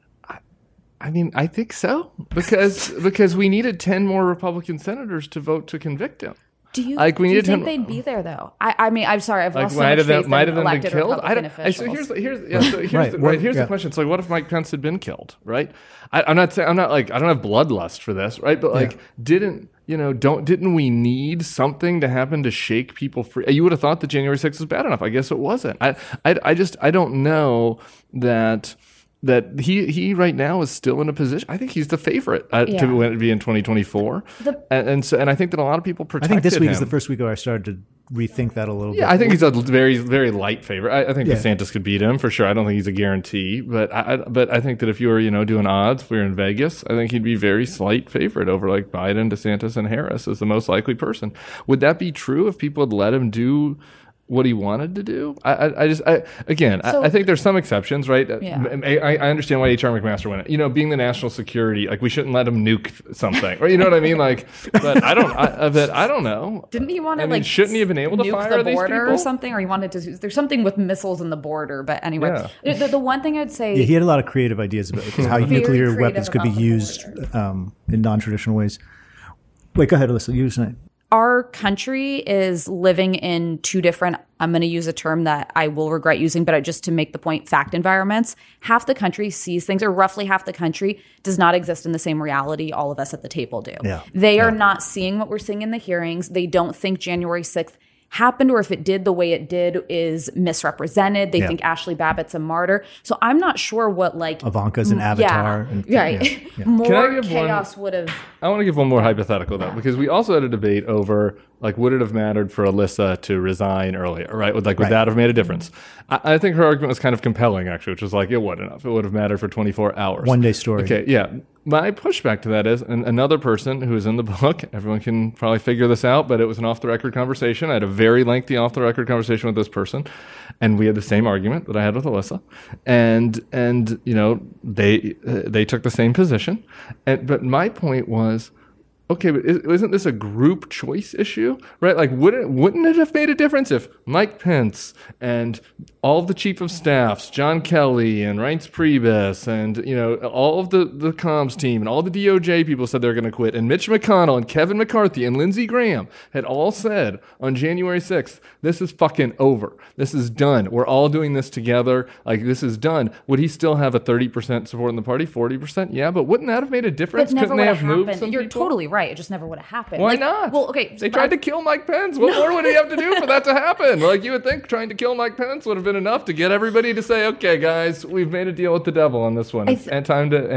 I mean, I think so because because we needed ten more Republican senators to vote to convict him. do you, Like, we do you needed think him- they'd be there though? I, I mean, I'm sorry, I've Like, lost so might much have faith them, might in have them been elected killed. I Republican don't. I, so officials. here's here's yeah. So here's Right, the, what- right, here's yeah. the question. It's like, what if Mike Pence had been killed? Right. I, I'm not saying I'm not like I don't have bloodlust for this. Right. But like, Yeah. didn't you know? Don't didn't we need something to happen to shake people free? You would have thought that January sixth was bad enough. I guess it wasn't. I I, I just I don't know that. That he he right now is still in a position. I think he's the favorite uh, Yeah. to win, be in twenty twenty-four, The- and, and so and I think that a lot of people I protected think this week him. is the first week where I started to rethink that a little Yeah, bit. I think he's a very, very light favorite. I, I think Yeah. DeSantis could beat him for sure. I don't think he's a guarantee, but I, I, but I think that if you were, you know, doing odds, if we were in Vegas, I think he'd be very slight favorite over like Biden, DeSantis, and Harris as the most likely person. Would that be true if people had let him do what he wanted to do? I, I, I just, I, again, So- I, I think there's some exceptions, right? Yeah. I, I understand why H R McMaster went. You know, being the national security, like we shouldn't let him nuke something, or you know what I mean? Like, but I don't, I, but I don't know. Didn't he want to I mean, like shouldn't he have been able to nuke fire the these border people? or something, or he wanted to? There's something with missiles in the border, but anyway, Yeah. the, the one thing I'd say, Yeah, he had a lot of creative ideas about how Very nuclear creative weapons could be about the used um, in non-traditional ways. Wait, go ahead, Alyssa. You say. our country is living in two different, I'm going to use a term that I will regret using, but just to make the point, fact environments. Half the country sees things, or roughly half the country does not exist in the same reality all of us at the table do. Yeah. They are not seeing what we're seeing in the hearings. They don't think January sixth happened, or if it did, the way it did is misrepresented. They Yeah. think Ashley Babbitt's a martyr. So I'm not sure what like Ivanka's an avatar. Yeah, and- right. yeah, yeah. More Can I give one- chaos would have. I want to give one more hypothetical though, because we also had a debate over like would it have mattered for Alyssa to resign earlier, right? Would like would Right. that have made a difference? I, I think her argument was kind of compelling actually, which was like it wouldn't have. It would have mattered for twenty-four hours. One day story. Okay, yeah. My pushback to that is, and another person who is in the book, everyone can probably figure this out, but it was an off-the-record conversation. I had a very lengthy off-the-record conversation with this person, and we had the same argument that I had with Alyssa, and and you know they uh, they took the same position, and but my point was, okay, but is- isn't this a group choice issue, right? Like, wouldn't wouldn't it have made a difference if Mike Pence and all of the chief of staffs, John Kelly and Reince Priebus, and you know all of the the comms team and all the D O J people said they're going to quit, and Mitch McConnell and Kevin McCarthy and Lindsey Graham had all said on January sixth, this is fucking over, this is done, we're all doing this together, like this is done. Would he still have a thirty percent support in the party, forty percent? Yeah, but wouldn't that have made a difference? It never Couldn't would they have have moved happened. some You're people? totally right. It just never would have happened. Why Like, not? Well, okay. They but tried I- to kill Mike Pence. What more would he have to do for that to happen? Like, you would think trying to kill Mike Pence would have been enough to get everybody to say, okay, guys, we've made a deal with the devil on this one. I It's th- time to end it.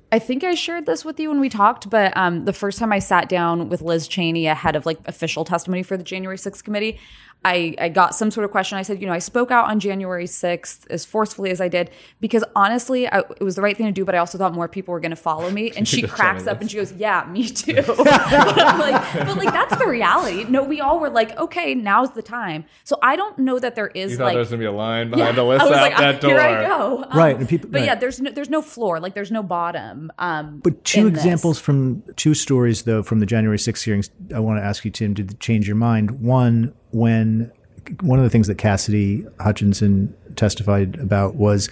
I think I shared this with you when we talked, but um, the first time I sat down with Liz Cheney ahead of like official testimony for the January sixth committee, I, I got some sort of question. I said, you know, I spoke out on January sixth as forcefully as I did because honestly, I, it was the right thing to do, but I also thought more people were going to follow me. And she cracks up and she goes, yeah, me too. but, I'm like, but like, that's the reality. No, we all were like, okay, now's the time. So I don't know that there is you thought like. there's going to be a line behind yeah, Alyssa I was out like, that door. Here I go. Um, right. And people, but right. yeah, there's no, there's no floor. Like there's no bottom. Um, But two in examples this. from two stories, though, from the January sixth hearings, I want to ask you, Tim, to change your mind. One, when one of the things that Cassidy Hutchinson testified about was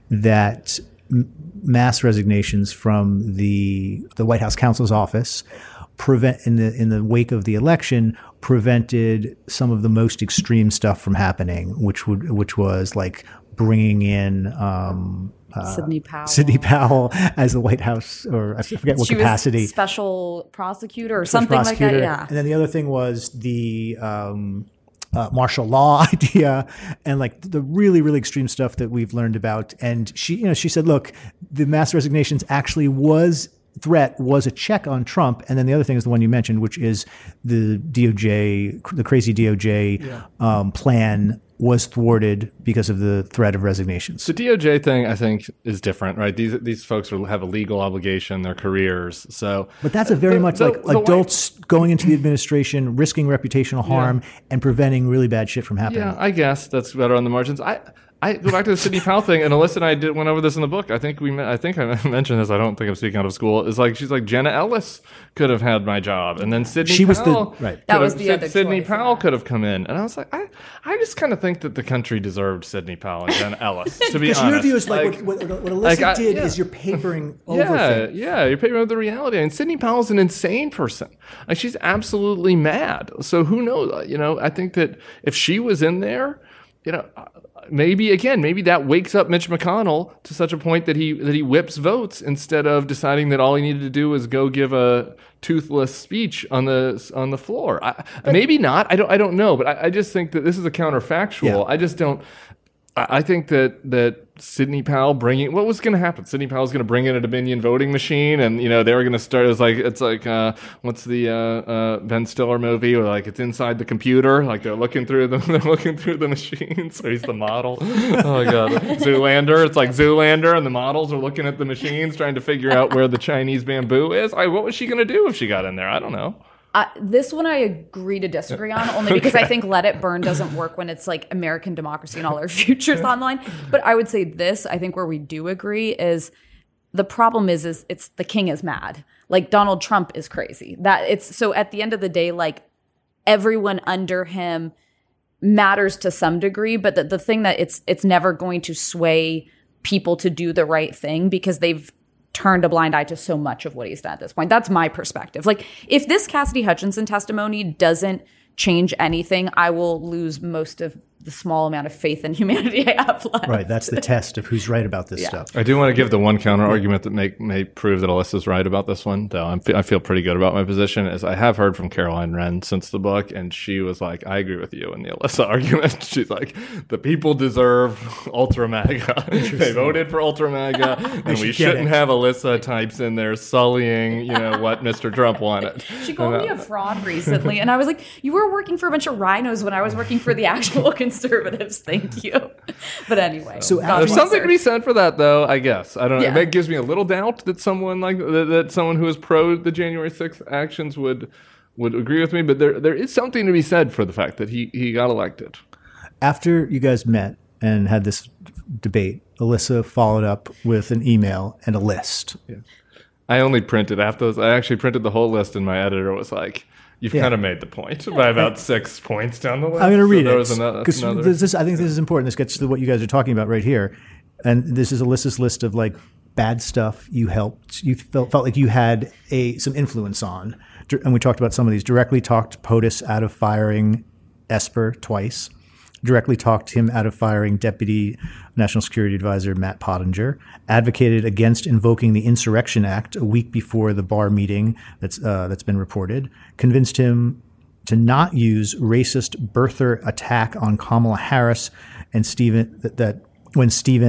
that m- mass resignations from the the White House counsel's office prevent in the in the wake of the election prevented some of the most extreme stuff from happening, which would which was like bringing in. Um, Uh, Sidney Powell. Sidney Powell as the White House, or I forget what she capacity. was special prosecutor or special something prosecutor. like that. Yeah. And then the other thing was the um, uh, martial law idea and like the really, really extreme stuff that we've learned about. And she, you know, she said, look, the mass resignations actually was threat was a check on Trump. And then the other thing is the one you mentioned, which is the D O J, the crazy D O J yeah. um, plan was thwarted because of the threat of resignations. The D O J thing, I think, is different, right? These these folks are, have a legal obligation, their careers. So, but that's a very the, much the, like the adults way, going into the administration, risking reputational harm, yeah. and preventing really bad shit from happening. Yeah, I guess that's better on the margins. I. I go back to the Sidney Powell thing, and Alyssa and I did went over this in the book. I think we, I think I mentioned this. I don't think I'm speaking out of school. It's like she's like Jenna Ellis could have had my job, and then Sidney she Powell, was the right. That was have, the other Sidney choice, Powell yeah. could have come in, and I was like, I, I just kind of think that the country deserved Sidney Powell and Jenna Ellis. To be honest, your view is like, like what, what, what Alyssa like I, did yeah. is you're papering over. Yeah, things. yeah, you're papering over the reality. I mean, Sidney Powell's an insane person. Like she's absolutely mad. So who knows? You know, I think that if she was in there, you know. Maybe again, maybe that wakes up Mitch McConnell to such a point that he that he whips votes instead of deciding that all he needed to do was go give a toothless speech on the on the floor. I, maybe not. I don't. I don't know. But I, I just think that this is a counterfactual. Yeah. I just don't. I, I think that that Sidney Powell bringing what was going to happen? Sidney Powell's going to bring in a Dominion voting machine, and you know they were going to start. It's like it's like uh, what's the uh, uh, Ben Stiller movie where like it's inside the computer, like they're looking through the they're looking through the machine. So he's the model. Oh my god, Zoolander. It's like Zoolander, and the models are looking at the machines trying to figure out where the Chinese bamboo is. I, what was she going to do if she got in there? I don't know. Uh, this one I agree to disagree on, only because Okay. I think let it burn doesn't work when it's like American democracy and all our futures on the line. But I would say this, I think where we do agree is the problem is, is it's the king is mad. Like Donald Trump is crazy. That it's so at the end of the day, like everyone under him matters to some degree, but the, the thing that it's it's never going to sway people to do the right thing because they've turned a blind eye to so much of what he's done at this point. That's my perspective. Like, if this Cassidy Hutchinson testimony doesn't change anything, I will lose most of the small amount of faith in humanity I have left. Right. That's the test of who's right about this Yeah. stuff. I do want to give the one counter argument that may may prove that Alyssa's right about this one, though. I'm, I feel pretty good about my position. Is I have heard from Caroline Wren since the book, and she was like, "I agree with you in the Alyssa argument." She's like, "The people deserve Ultra MAGA. They voted for Ultra MAGA, and we should get shouldn't it." have Alyssa types in there sullying, you know, what Mister Trump wanted." She called And, me uh, a fraud recently, and I was like, you were working for a bunch of rhinos when I was working for the actual conservatives. Thank you. But anyway. So God There's bless something her. to be said for that, though. I guess I don't know. Yeah. It gives me a little doubt that someone like that, that someone who is pro the January sixth actions would would agree with me. But there there is something to be said for the fact that he he got elected. After you guys met and had this debate, Alyssa followed up with an email and a list. Yeah. I only printed after those. I actually printed the whole list, and my editor was like, "You've Yeah. kind of made the point by about six points down the list." I'm going to read so there it was another, because another- this is, I think this is important. This gets to what you guys are talking about right here, and this is Alyssa's list of like bad stuff you helped, you felt felt like you had a some influence on, and we talked about some of these. Directly talked POTUS out of firing Esper twice. Directly talked him out of firing Deputy National Security Advisor Matt Pottinger, advocated against invoking the Insurrection Act a week before the Barr meeting that's uh, that's been reported, convinced him to not use racist birther attack on Kamala Harris and Stephen that, that when Stephen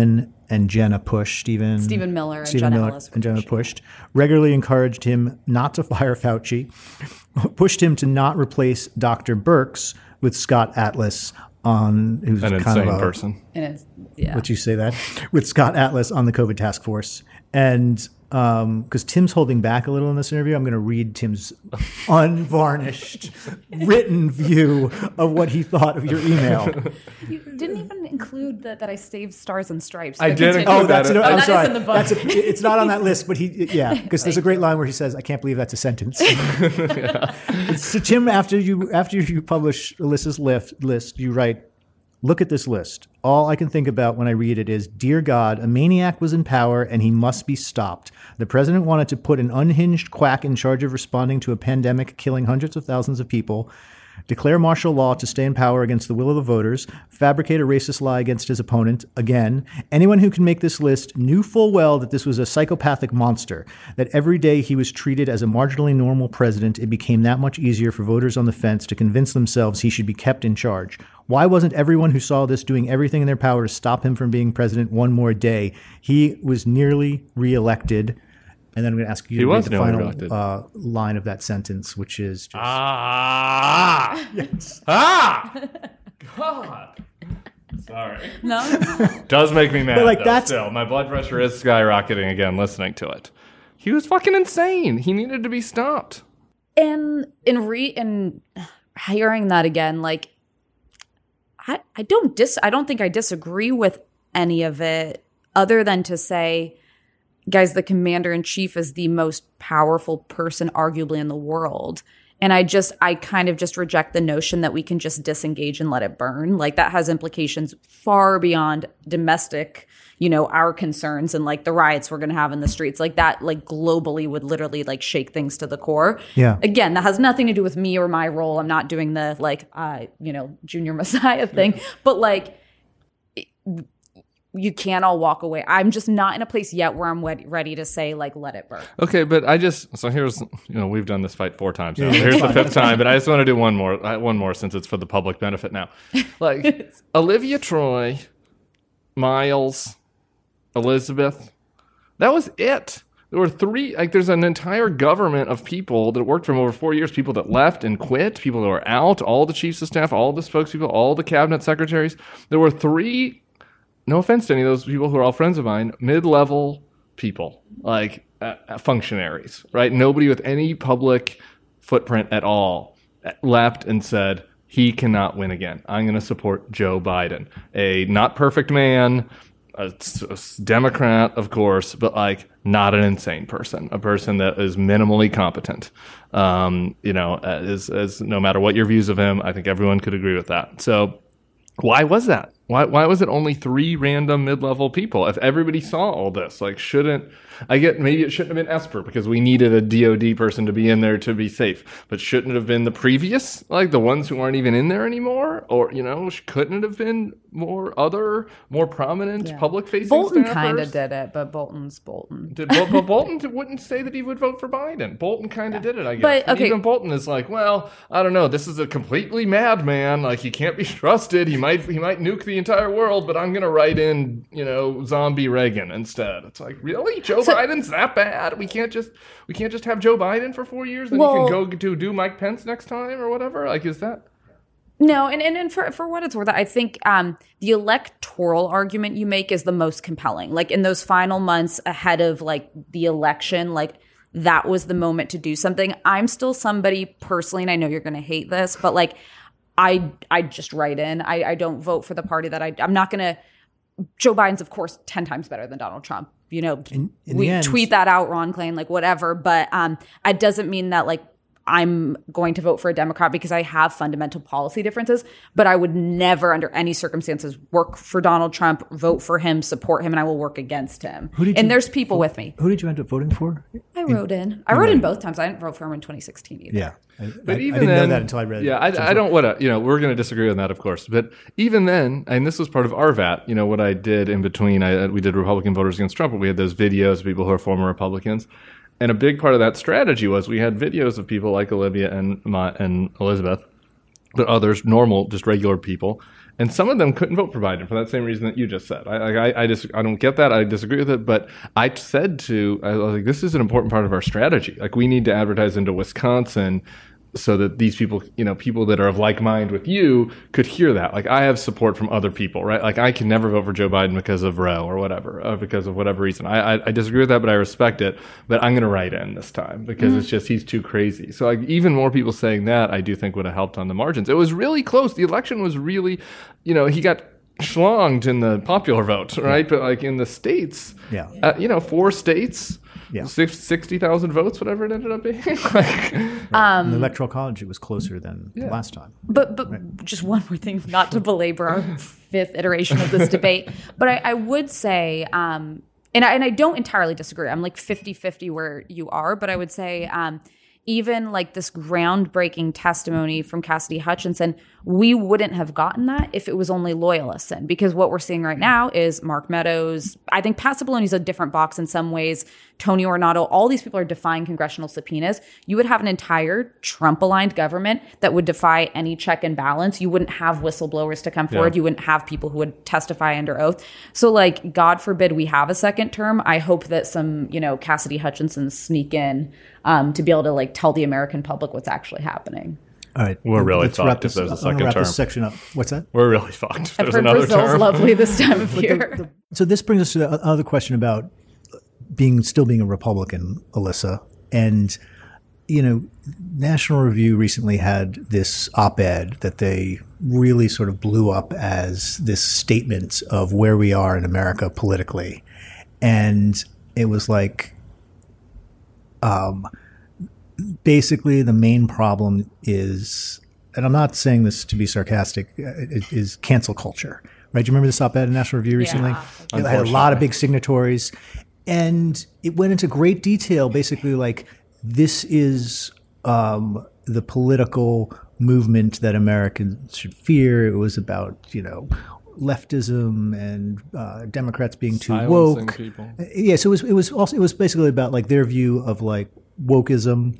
and Jenna Push, Stephen, Stephen Miller and Stephen Jenna Miller Ellis and Jenna Push. Pushed, regularly encouraged him not to fire Fauci, pushed him to not replace Doctor Birx with Scott Atlas on, who's An kind insane of a, person. And it's, yeah. would you say that? With Scott Atlas on the COVID task force. And um, because Tim's holding back a little in this interview, I'm going to read Tim's unvarnished written view of what he thought of your email. You didn't even include that that I saved Stars and Stripes. I But did continue. include Oh, that's that. an, That I'm is sorry. in the book. That's a, it's not on that list, but he, yeah, because there's a great line where he says, "I can't believe that's a sentence." So, Tim, after you after you publish Alyssa's list, list, you write, "Look at this list. All I can think about when I read it is, dear God, a maniac was in power and he must be stopped. The president wanted to put an unhinged quack in charge of responding to a pandemic killing hundreds of thousands of people, declare martial law to stay in power against the will of the voters, fabricate a racist lie against his opponent, again. Anyone who can make this list knew full well that this was a psychopathic monster, that every day he was treated as a marginally normal president, it became that much easier for voters on the fence to convince themselves he should be kept in charge. Why wasn't everyone who saw this doing everything in their power to stop him from being president one more day? He was nearly reelected." And then I'm going to ask you He to read was the nearly final reelected. uh, line of that sentence, which is just... Ah! Yes. Ah! God. Sorry. No? Does make me mad, But, like, though, that's- still. My blood pressure is skyrocketing again listening to it. He was fucking insane. He needed to be stopped. And in re in hearing that again, like I I don't dis I don't think I disagree with any of it, other than to say, guys, the commander in chief is the most powerful person arguably in the world. And I just, I kind of just reject the notion that we can just disengage and let it burn. Like that has implications far beyond domestic, you know, our concerns and like the riots we're going to have in the streets. Like that, like globally would literally like shake things to the core. Yeah. Again, that has nothing to do with me or my role. I'm not doing the like, uh, you know, junior messiah thing, yeah. But like, it, you can't all walk away. I'm just not in a place yet where I'm wed- ready to say, like, let it burn. Okay, but I just, so here's, you know, we've done this fight four times now. Here's the fifth time, but I just want to do one more, uh, one more since it's for the public benefit now. Like, Olivia Troy, Miles, Elizabeth, that was it. There were three, like, there's an entire government of people that worked from over four years, people that left and quit, people that were out, all the chiefs of staff, all the spokespeople, all the cabinet secretaries. There were three, no offense to any of those people who are all friends of mine, mid-level people, like uh, functionaries, right? Nobody with any public footprint at all left and said, he cannot win again. I'm going to support Joe Biden, a not perfect man, a, a Democrat, of course, but like not an insane person, a person that is minimally competent. Um, you know, as, as no matter what your views of him, I think everyone could agree with that. So why was that? Why why was it only three random mid-level people? If everybody saw all this, like, shouldn't I get maybe it shouldn't have been Esper because we needed a D O D person to be in there to be safe, but shouldn't it have been the previous, like the ones who aren't even in there anymore, or you know, couldn't it have been more other, more prominent Yeah. public-facing Bolton staffers? kind of did it, but Bolton's Bolton. Did, but, but Bolton wouldn't say that he would vote for Biden. Bolton kind of did it, I guess. But, And okay. even Bolton is like, well, I don't know. This is a completely madman. Like, he can't be trusted. He might he might nuke the entire world, but I'm going to write in, you know, zombie Reagan instead. It's like, really? Joe So- Biden's that bad? We can't just we can't just have Joe Biden for four years and Well- he can go to do Mike Pence next time or whatever? Like, is that... No, and, and, and for, for what it's worth, I think um, the electoral argument you make is the most compelling. Like in those final months ahead of like the election, like that was the moment to do something. I'm still somebody personally, and I know you're going to hate this, but like I I just write in. I, I don't vote for the party that I, I'm not going to. Joe Biden's, of course, ten times better than Donald Trump. You know, In- in we the end- tweet that out, Ron Klain, like whatever. But um, it doesn't mean that like I'm going to vote for a Democrat because I have fundamental policy differences, but I would never under any circumstances work for Donald Trump, vote for him, support him, and I will work against him. Who did and you- there's people with me. Who did you end up voting for? I wrote in. I wrote in both times. I didn't vote for him in twenty sixteen either. Yeah. I, But I, even I didn't then, know that until I read Yeah, it. I, I don't want to, you know, we're going to disagree on that, of course. But even then, and this was part of R V A T, you know, what I did in between, I, we did Republican Voters Against Trump, but we had those videos of people who are former Republicans. And a big part of that strategy was we had videos of people like Olivia and, Ma, and Elizabeth but others, normal, just regular people. And some of them couldn't vote for Biden for that same reason that you just said. I I, I just I don't get that. I disagree with it. But I said to I was like, this is an important part of our strategy. Like, we need to advertise into Wisconsin so that these people, you know, people that are of like mind with you could hear that. Like, I have support from other people, right? Like, I can never vote for Joe Biden because of Roe or whatever, or because of whatever reason. I I, I disagree with that, but I respect it. But I'm going to write in this time because mm-hmm. it's just he's too crazy. So like, even more people saying that, I do think would have helped on the margins. It was really close. The election was really, you know, he got schlonged in the popular vote, right? Yeah. But like in the states, yeah, uh, you know, four states. Yeah. sixty thousand votes, whatever it ended up being. like, right. um, in the Electoral College, it was closer than yeah. last time. But but right. just one more thing, not to belabor our fifth iteration of this debate, but I, I would say, um, and, I, and I don't entirely disagree. I'm like fifty-fifty where you are, but I would say um, even like this groundbreaking testimony from Cassidy Hutchinson, we wouldn't have gotten that if it was only loyalists in, because what we're seeing right now is Mark Meadows. I think Pat Cipolloni's a different box in some ways. Tony Ornato, all these people are defying congressional subpoenas. You would have an entire Trump-aligned government that would defy any check and balance. You wouldn't have whistleblowers to come forward. Yeah. You wouldn't have people who would testify under oath. So, like, God forbid we have a second term. I hope that some, you know, Cassidy Hutchinsons sneak in um, to be able to, like, tell the American public what's actually happening. All right, we're really fucked if there's a second wrap term. This section up. What's that? We're really fucked if I've there's heard another Brazil's term. lovely this time of year. The, the, so this brings us to another question about being still being a Republican, Alyssa. And, you know, National Review recently had this op-ed that they really sort of blew up as this statement of where we are in America politically. And it was like, um, basically the main problem is, and I'm not saying this to be sarcastic, is cancel culture, right? Do you remember this op-ed in National Review recently? Yeah. It had a lot of big signatories. And it went into great detail, basically like, this is um, the political movement that Americans should fear. It was about, you know, leftism and uh, Democrats being too Silencing woke. People. Yeah, so it was, it was also, it was basically about like their view of like wokeism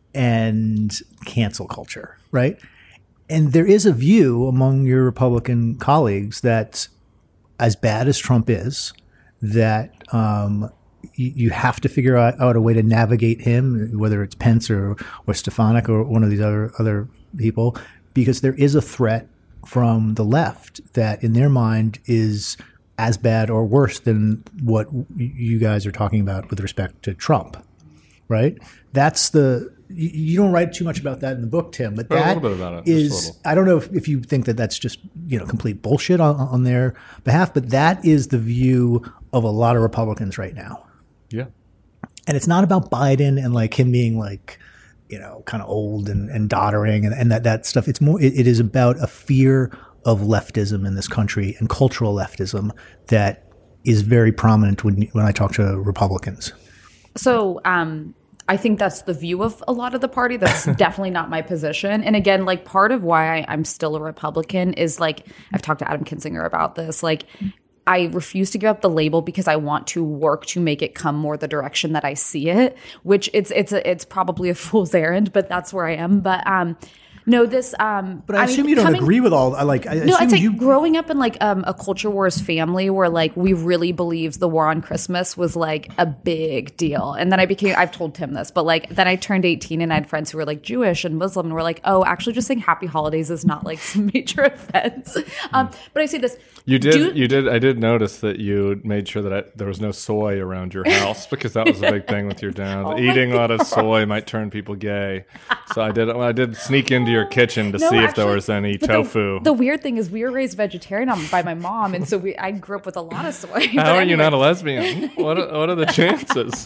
and cancel culture, right? And there is a view among your Republican colleagues that, as bad as Trump is, that um, you, you have to figure out, out a way to navigate him, whether it's Pence or or Stefanik or one of these other other people, because there is a threat from the left that, in their mind, is as bad or worse than what you guys are talking about with respect to Trump, right? That's the you, you don't write too much about that in the book, Tim, but that a little bit about it, is I don't know if, if you think that that's just, you know, complete bullshit on, on their behalf, but that is the view of a lot of Republicans right now. Yeah. And it's not about Biden and like him being like, you know, kind of old and, and doddering and, and that, that stuff. It's more, it, it is about a fear of leftism in this country and cultural leftism that is very prominent when, when I talk to Republicans. So, um, I think that's the view of a lot of the party. That's definitely not my position. And again, like part of why I, I'm still a Republican is like, I've talked to Adam Kinzinger about this. Like, I refuse to give up the label because I want to work to make it come more the direction that I see it, which it's, it's, a, it's probably a fool's errand, but that's where I am. But, um, no, this. Um, but I, I assume mean, you don't coming, agree with all. Like, I no, assume I'd say you growing up in like um, a culture wars family where like we really believed the war on Christmas was like a big deal, and then I became. I've told Tim this, but like then I turned eighteen and I had friends who were like Jewish and Muslim, and were like, oh, actually, just saying Happy Holidays is not like some major offense. Um, but I say this. You did. Do, you did. I did notice that you made sure that I, there was no soy around your house because that was a big thing with your dad. Oh Eating a lot of soy might turn people gay. So I did. Well, I did sneak into your kitchen to no, see actually, if there was any tofu. The, the weird thing is, we were raised vegetarian by my mom, and so we I grew up with a lot of soy. How are anyway. You not a lesbian? What are, what are the chances?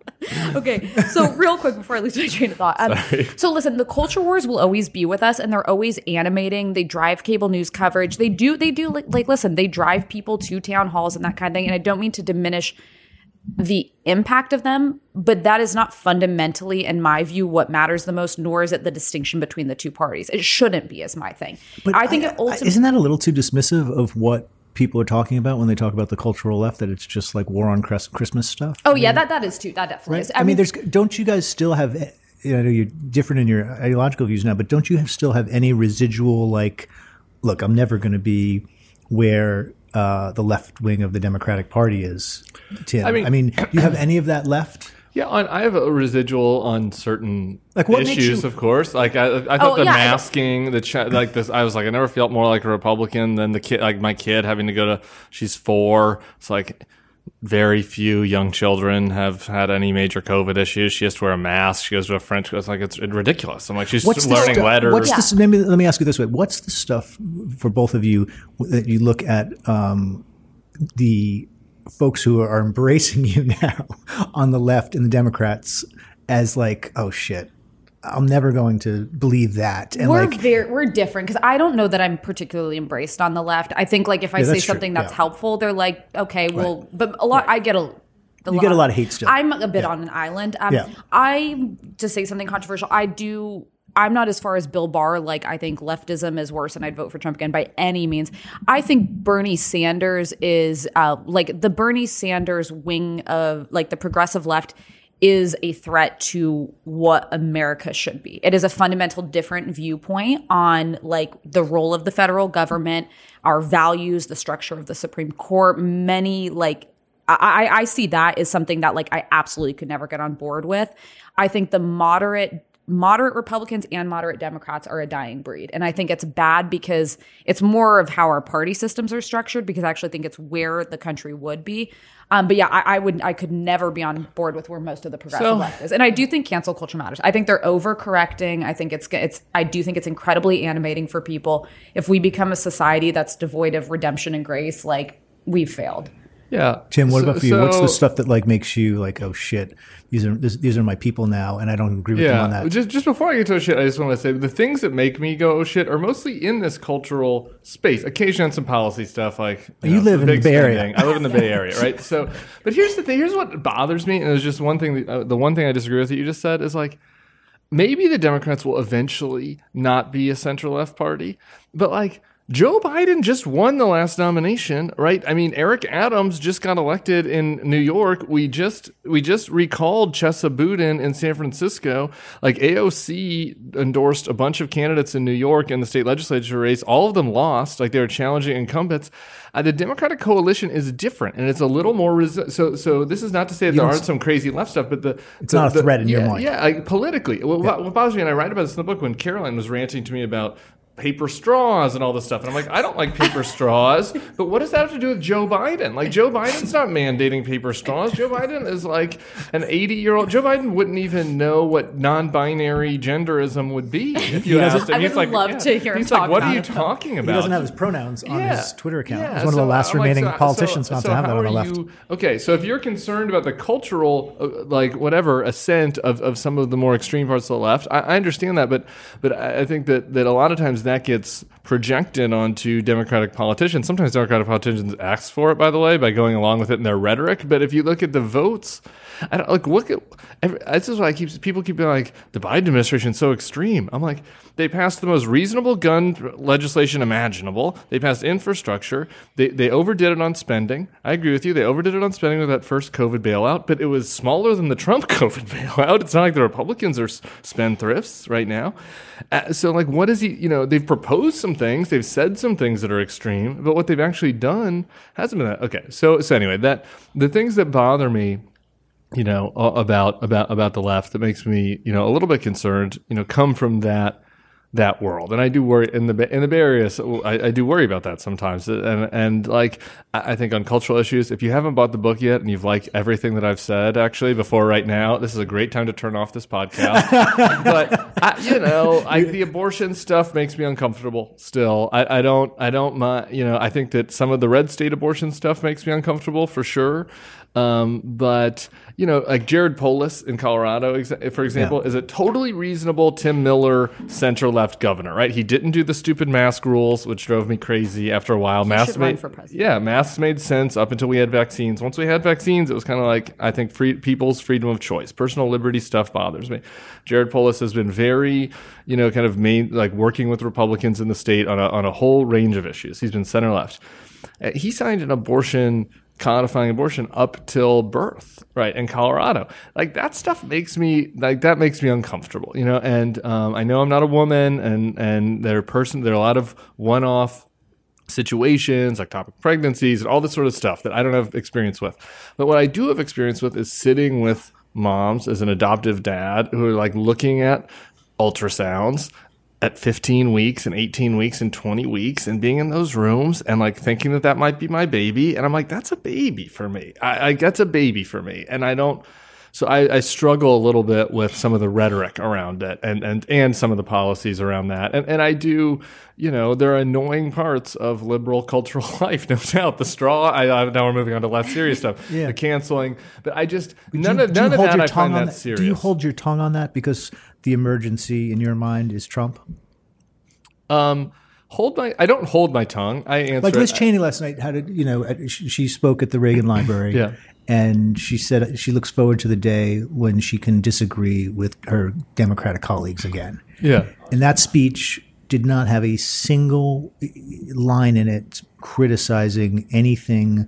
Okay, so real quick before I lose my train of thought. Um, so listen, the culture wars will always be with us, and they're always animating. They drive cable news coverage. They do, they do like, like listen, they drive people to town halls and that kind of thing. And I don't mean to diminish the impact of them, but that is not fundamentally, in my view, what matters the most, nor is it the distinction between the two parties. It shouldn't be, is my thing. But I think I, it ultimately, isn't that a little too dismissive of what people are talking about when they talk about the cultural left, that it's just like war on Christmas stuff? Oh, I mean, yeah, that, that is too. That definitely right? is. I, I mean, mean, there's, don't you guys still have I know you're different in your ideological views now, but don't you have, still have any residual, like, look, I'm never going to be where uh, the left wing of the Democratic Party is, Tim? I mean, I mean, do you have any of that left? Yeah, on, I have a residual on certain like what issues, you, of course. Like I, I thought oh, the yeah, masking, the ch- like this. I was like, I never felt more like a Republican than the kid, like my kid having to go to. She's four. It's like very few young children have had any major COVID issues. She has to wear a mask. She goes to a French. It's like it's ridiculous. I'm like, she's what's learning stu- letters. What's yeah. this? Let me, let me ask you this way: what's the stuff for both of you that you look at um, the folks who are embracing you now on the left and the Democrats as like, oh shit, I'm never going to believe that. And we're like, very, we're different because I don't know that I'm particularly embraced on the left. I think like if I Yeah, say that's something true. that's Yeah. helpful, they're like, okay, well, but a lot, I get a, a You get a lot of hate still. I'm a bit Yeah. on an island. Um, Yeah. I, to say something controversial, I do, I'm not as far as Bill Barr. Like, I think leftism is worse and I'd vote for Trump again by any means. I think Bernie Sanders is, uh, like the Bernie Sanders wing of like the progressive left is a threat to what America should be. It is a fundamental different viewpoint on like the role of the federal government, our values, the structure of the Supreme Court. Many like I, I see that as something that like I absolutely could never get on board with. I think the moderate moderate Republicans and moderate Democrats are a dying breed. And I think it's bad because it's more of how our party systems are structured, because I actually think it's where the country would be. Um, but yeah, I, I would, I could never be on board with where most of the progressive So- left is. And I do think cancel culture matters. I think they're overcorrecting. I think it's, it's, I do think it's incredibly animating for people. If we become a society that's devoid of redemption and grace, like we've failed. Yeah, Tim, what So- about for you? What's so- the stuff that like makes you like, oh shit, these are this, these are my people now, and I don't agree with them on Yeah, that. just just before I get to shit, I just want to say the things that make me go oh shit are mostly in this cultural space. Occasionally on some policy stuff, like You know, live some in big the Bay Area. spending. I live in the Bay Area, right? So, but here's the thing. Here's what bothers me, and there's just one thing. That, uh, the one thing I disagree with that you just said is like maybe the Democrats will eventually not be a center left party, but like. Joe Biden just won the last nomination, right? I mean, Eric Adams just got elected in New York. We just we just recalled Chesa Boudin in San Francisco. Like A O C endorsed a bunch of candidates in New York in the state legislature race. All of them lost. Like they were challenging incumbents. Uh, the Democratic coalition is different, and it's a little more resi- so. So this is not to say that there aren't some crazy left stuff, but the It's the, not a the- threat in yeah, your mind. Yeah, like politically, what, what bothers me, and I write about this in the book when Caroline was ranting to me about paper straws and all this stuff. And I'm like, I don't like paper straws, but what does that have to do with Joe Biden? Like, Joe Biden's not mandating paper straws. Joe Biden is like an eighty-year-old. Joe Biden wouldn't even know what non-binary genderism would be if you asked him. I He's would like, love yeah. to hear him He's talk like, what about are you it. talking about? He doesn't have his pronouns on Yeah. his Twitter account. Yeah, He's one of so the last I'm like, remaining so- politicians so- not so to have that how on the are left. you- okay, so if you're concerned about the cultural, uh, like whatever, ascent of, of some of the more extreme parts of the left, I, I understand that, but but I I think that, that a lot of times that gets projected onto Democratic politicians. Sometimes Democratic politicians ask for it, by the way, by going along with it in their rhetoric. But if you look at the votes, I don't like look at. Every, this is why I keep people keep being like the Biden administration is so extreme. I'm like, they passed the most reasonable gun legislation imaginable. They passed infrastructure. They they overdid it on spending. I agree with you. They overdid it on spending with that first COVID bailout, but it was smaller than the Trump COVID bailout. It's not like the Republicans are spendthrifts right now. Uh, so like, what is he? You know, they've proposed some things. They've said some things that are extreme, but what they've actually done hasn't been that. Okay, so so anyway, that the things that bother me, you know, about about about the left that makes me, you know, a little bit concerned, you know, come from that that world. And I do worry in the in the Bay Area. So I, I do worry about that sometimes. And and like I I think on cultural issues, if you haven't bought the book yet and you've liked everything that I've said actually before right now, this is a great time to turn off this podcast. But I, you know, I, the abortion stuff makes me uncomfortable. Still, I, I don't I don't mind. You know, I think that some of the red state abortion stuff makes me uncomfortable for sure. Um, but you know, like Jared Polis in Colorado, exa- for example, Yeah. is a totally reasonable Tim Miller center left governor, right? He didn't do the stupid mask rules, which drove me crazy after a while. Masks should run made for president. yeah, masks made sense up until we had vaccines. Once we had vaccines, it was kind of like I think free people's freedom of choice, personal liberty stuff bothers me. Jared Polis has been very, you know, kind of main like working with Republicans in the state on a on a whole range of issues. He's been center left. Uh, He signed an abortion codifying abortion up till birth, right, in Colorado. Like, that stuff makes me, like, that makes me uncomfortable, you know, and um, I know I'm not a woman, and, and there are person, there are a lot of one-off situations, like ectopic pregnancies and all this sort of stuff that I don't have experience with. But what I do have experience with is sitting with moms as an adoptive dad who are, like, looking at ultrasounds at fifteen weeks and eighteen weeks and twenty weeks and being in those rooms and, like, thinking that that might be my baby. And I'm like, that's a baby for me. I, I that's a baby for me. And I don't, so I, I struggle a little bit with some of the rhetoric around it and, and, and some of the policies around that. And, and I do, you know, there are annoying parts of liberal cultural life, no doubt. The straw, I, I now we're moving on to less serious stuff, yeah. the canceling. But I just, do none you, of, none of that I find that, that serious. Do you hold your tongue on that because the emergency in your mind is Trump? Um, hold my, I don't hold my tongue. I answer Like Liz it. Cheney last night had a, you know, she, she spoke at the Reagan Library. Yeah. And she said she looks forward to the day when she can disagree with her Democratic colleagues again. Yeah. And that speech did not have a single line in it criticizing anything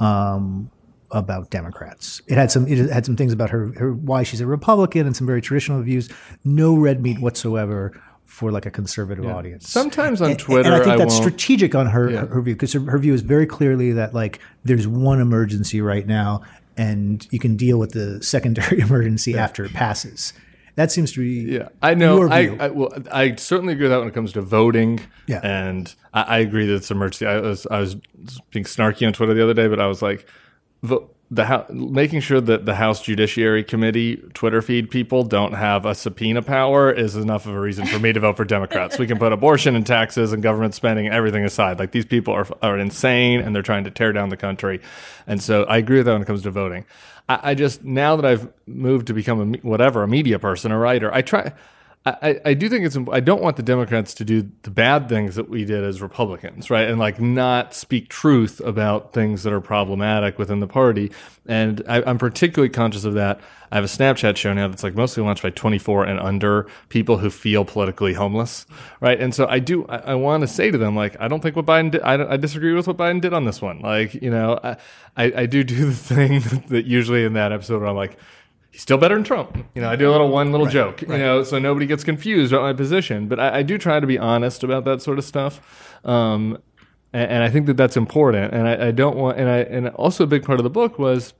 um, about Democrats. It had some it had some things about her, her why she's a Republican and some very traditional views. No red meat whatsoever for like a conservative yeah. audience. Sometimes on and, Twitter, and I think I that's won't. strategic on her Yeah. her view, because her, her view is very clearly that, like, there's one emergency right now, and you can deal with the secondary emergency yeah. after it passes. That seems to be yeah. I know. your I, view. I well, I certainly agree with that when it comes to voting. Yeah. And I, I agree that it's emergency. I was I was being snarky on Twitter the other day, but I was like, vote. The ho- making sure that the House Judiciary Committee Twitter feed people don't have a subpoena power is enough of a reason for me to vote for Democrats. We can put abortion and taxes and government spending and everything aside. Like, these people are are insane and they're trying to tear down the country. And so I agree with that when it comes to voting. I, I just, now that I've moved to become a whatever, a media person, a writer, I try. I, I do think it's, I don't want the Democrats to do the bad things that we did as Republicans, right? And, like, not speak truth about things that are problematic within the party. And I, I'm particularly conscious of that. I have a Snapchat show now that's, like, mostly launched by twenty-four and under people who feel politically homeless, right? And so I do, I, I want to say to them, like, I don't think what Biden did, I, I disagree with what Biden did on this one. Like, you know, I, I, I do do the thing that usually in that episode where I'm like, he's still better than Trump. You know, I do a little one little right, joke, right. you know, so nobody gets confused about my position. But I, I do try to be honest about that sort of stuff. Um, and, and I think that that's important. And I, I don't want, and I, and also a big part of the book was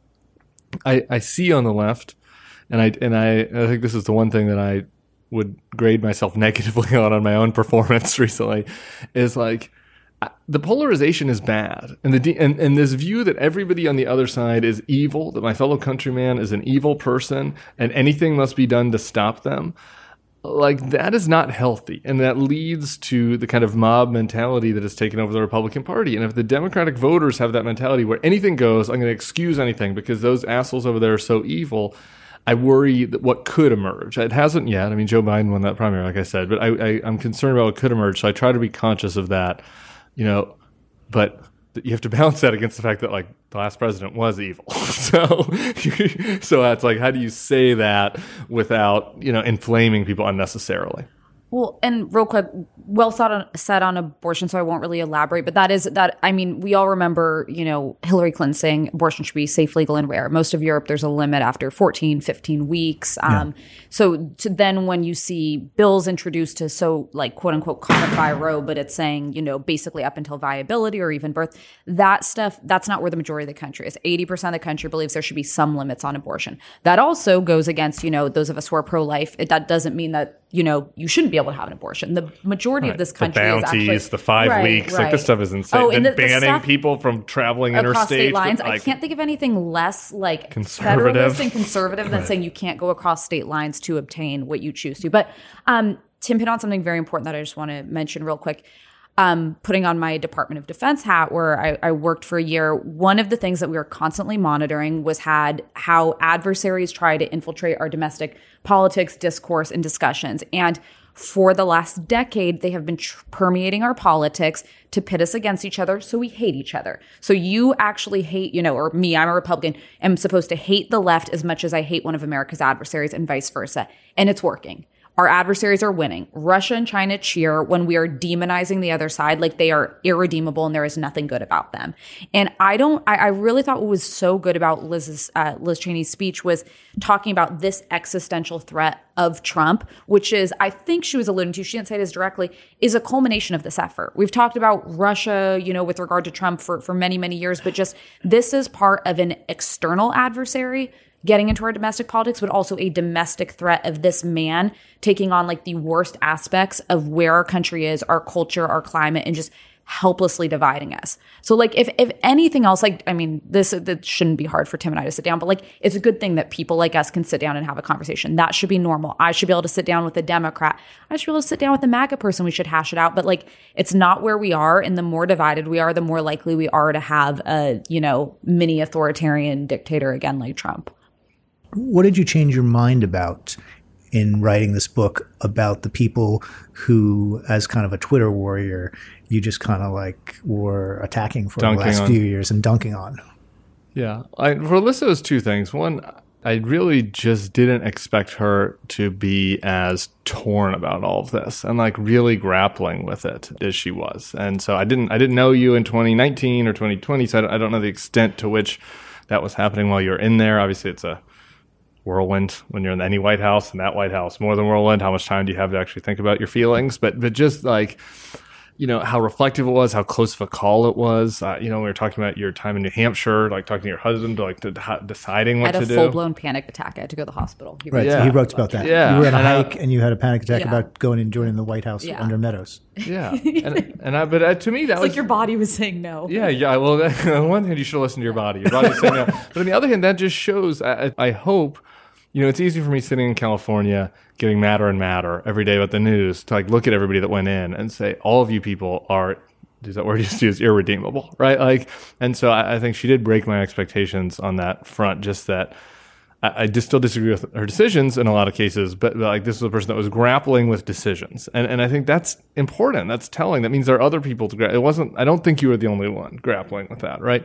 I, I see on the left, and I, and I, I think this is the one thing that I would grade myself negatively on, on my own performance recently, is like, the polarization is bad, and the de- and, and this view that everybody on the other side is evil, that my fellow countryman is an evil person, and anything must be done to stop them, like, that is not healthy, and that leads to the kind of mob mentality that has taken over the Republican Party. And if the Democratic voters have that mentality where anything goes, I'm going to excuse anything because those assholes over there are so evil, I worry that what could emerge. It hasn't yet. I mean, Joe Biden won that primary, like I said, but I, I, I'm concerned about what could emerge, so I try to be conscious of that. You know, but you have to balance that against the fact that, like, the last president was evil. so, so that's like, how do you say that without, you know, inflaming people unnecessarily? Well, and real quick, well said on, said on abortion, so I won't really elaborate. But that is that. I mean, we all remember, you know, Hillary Clinton saying abortion should be safe, legal, and rare. Most of Europe, there's a limit after fourteen, fifteen weeks. Um, yeah. So to then when you see bills introduced to so, like, quote unquote codify Roe, but it's saying, you know, basically up until viability or even birth, that stuff, that's not where the majority of the country is. eighty percent of the country believes there should be some limits on abortion. That also goes against, you know, those of us who are pro-life. It, that doesn't mean that, you know, you shouldn't be able to have an abortion. The majority right. of this country the bounties, is actually the five right, weeks, right. like, this stuff is insane. Oh, and and the, banning the stuff people from traveling across interstate state lines. But, like, I can't think of anything less, like, conservative. federalist and conservative than right. saying you can't go across state lines to obtain what you choose to. But um, Tim hit on something very important that I just want to mention real quick. Um, putting on my Department of Defense hat, where I, I worked for a year, one of the things that we were constantly monitoring was had how adversaries try to infiltrate our domestic politics, discourse, and discussions. And for the last decade, they have been tr- permeating our politics to pit us against each other, so we hate each other. So you actually hate, you know, or me, I'm a Republican, am supposed to hate the left as much as I hate one of America's adversaries and vice versa. And it's working. our adversaries are winning. Russia and China cheer when we are demonizing the other side like they are irredeemable and there is nothing good about them. And I don't, I, I really thought what was so good about Liz's, uh, Liz Cheney's speech was talking about this existential threat of Trump, which is, I think she was alluding to, she didn't say this directly, is a culmination of this effort. We've talked about Russia, you know, with regard to Trump for, for many, many years, but just this is part of an external adversary getting into our domestic politics, but also a domestic threat of this man taking on like the worst aspects of where our country is, our culture, our climate, and just helplessly dividing us. So like if if anything else, like, I mean, this that shouldn't be hard for Tim and I to sit down, but like it's a good thing that people like us can sit down and have a conversation. That should be normal. I should be able to sit down with a Democrat. I should be able to sit down with a MAGA person. We should hash it out. But like it's not where we are. And the more divided we are, the more likely we are to have a, you know, mini authoritarian dictator again like Trump. What did you change your mind about in writing this book about the people who, as kind of a Twitter warrior, you just kind of like were attacking for dunking the last on. few years and dunking on? Yeah. I, for Alyssa, it was two things. One, I really just didn't expect her to be as torn about all of this and like really grappling with it as she was. And so I didn't, I didn't know you in twenty nineteen or twenty twenty, so I don't, I don't know the extent to which that was happening while you were in there. Obviously, it's a whirlwind when you're in any White House, and that White House more than whirlwind. How much time do you have to actually think about your feelings? But but just like, you know, how reflective it was, how close of a call it was. Uh, you know, we were talking about your time in New Hampshire, like talking to your husband, like to, to, deciding what to do. I had a full blown panic attack. I had to go to the hospital. He right, yeah. so he wrote about that. Yeah. You were on a and hike I, and you had a panic attack yeah. about going and joining the White House yeah. under Meadows. Yeah, and, and I, but uh, to me that it's was like your body was saying no. Yeah, yeah. Well, that, on one hand, you should listen to your body. Your body's saying no, but on the other hand, that just shows. I, I hope. You know, it's easy for me sitting in California getting madder and madder every day about the news to like look at everybody that went in and say, all of you people are, is that word you just use, irredeemable, right? Like, and so I, I think she did break my expectations on that front, just that I, I just still disagree with her decisions in a lot of cases, but, but like this was a person that was grappling with decisions. And and I think that's important. That's telling. That means there are other people to grapple. It wasn't, I don't think you were the only one grappling with that, right?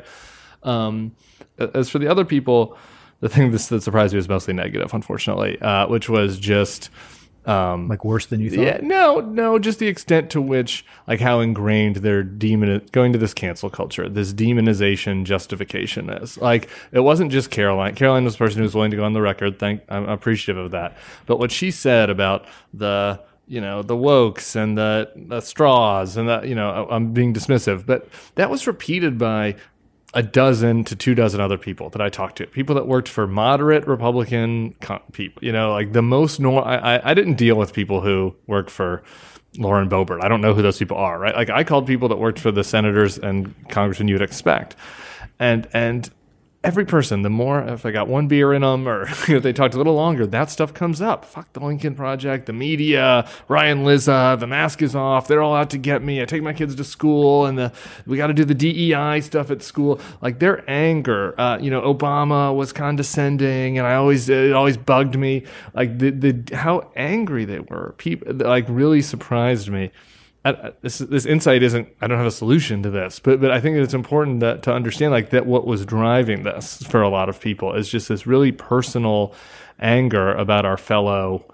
Um, as for the other people, the thing that surprised me was mostly negative, unfortunately, uh, which was just um, like worse than you thought. Yeah, no, no, just the extent to which, like, how ingrained their demon going to this cancel culture, this demonization justification is. Like, it wasn't just Caroline. Caroline was the person who was willing to go on the record. Thank, I'm appreciative of that. But what she said about the, you know, the wokes and the, the straws and the, you know, I'm being dismissive, but that was repeated by a dozen to two dozen other people that I talked to, people that worked for moderate Republican co- people, you know, like the most normal. I, I didn't deal with people who worked for Lauren Boebert. I don't know who those people are, right? Like I called people that worked for the senators and congressmen you would expect. And, and every person, the more, if I got one beer in them or you know, they talked a little longer, that stuff comes up. Fuck the Lincoln Project, the media, Ryan Lizza, the mask is off. They're all out to get me. I take my kids to school and the, we got to do the D E I stuff at school. Like their anger, uh, you know, Obama was condescending and I always, it always bugged me. Like the, the, how angry they were. People like really surprised me. I, this this insight isn't, I don't have a solution to this, but but I think that it's important that, to understand like that what was driving this for a lot of people is just this really personal anger about our fellow,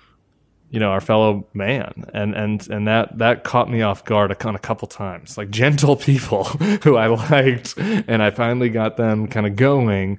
you know, our fellow man. And and and that, that caught me off guard on a couple times. Like gentle people who I liked, and I finally got them kind of going.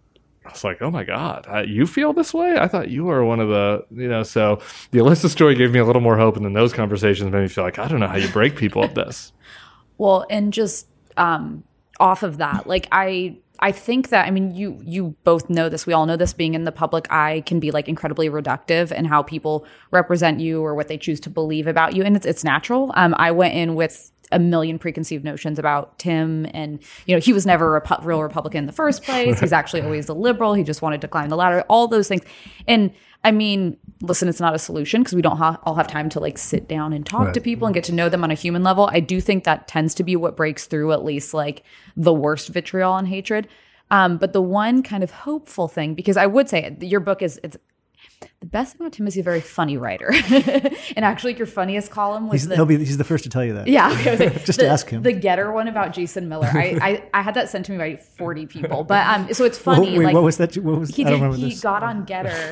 I was like, oh my God, uh, you feel this way? I thought you were one of the, you know, so the Alyssa story gave me a little more hope, and then those conversations made me feel like, I don't know how you break people at this. Well, and just um, off of that, like I I think that, I mean, you you both know this, we all know this, being in the public eye can be like incredibly reductive in how people represent you or what they choose to believe about you. And it's it's natural. Um, I went in with a million preconceived notions about Tim, and you know he was never a Repu- real Republican in the first place. He's actually always a liberal. He just wanted to climb the ladder. All those things, and I mean, listen, it's not a solution because we don't ha- all have time to like sit down and talk right. to people and get to know them on a human level. I do think that tends to be what breaks through at least like the worst vitriol and hatred. Um, but the one kind of hopeful thing, because I would say your book is it's. The best thing about Tim is he's a very funny writer. And actually, your funniest column was he's, the... He'll be, he's the first to tell you that. Yeah. Okay, Just the, ask him. The Getter one about Jason Miller. I, I, I had that sent to me by forty people. But um, so it's funny. Wait, like, what was that? What was, he I don't did, remember he this. got on Getter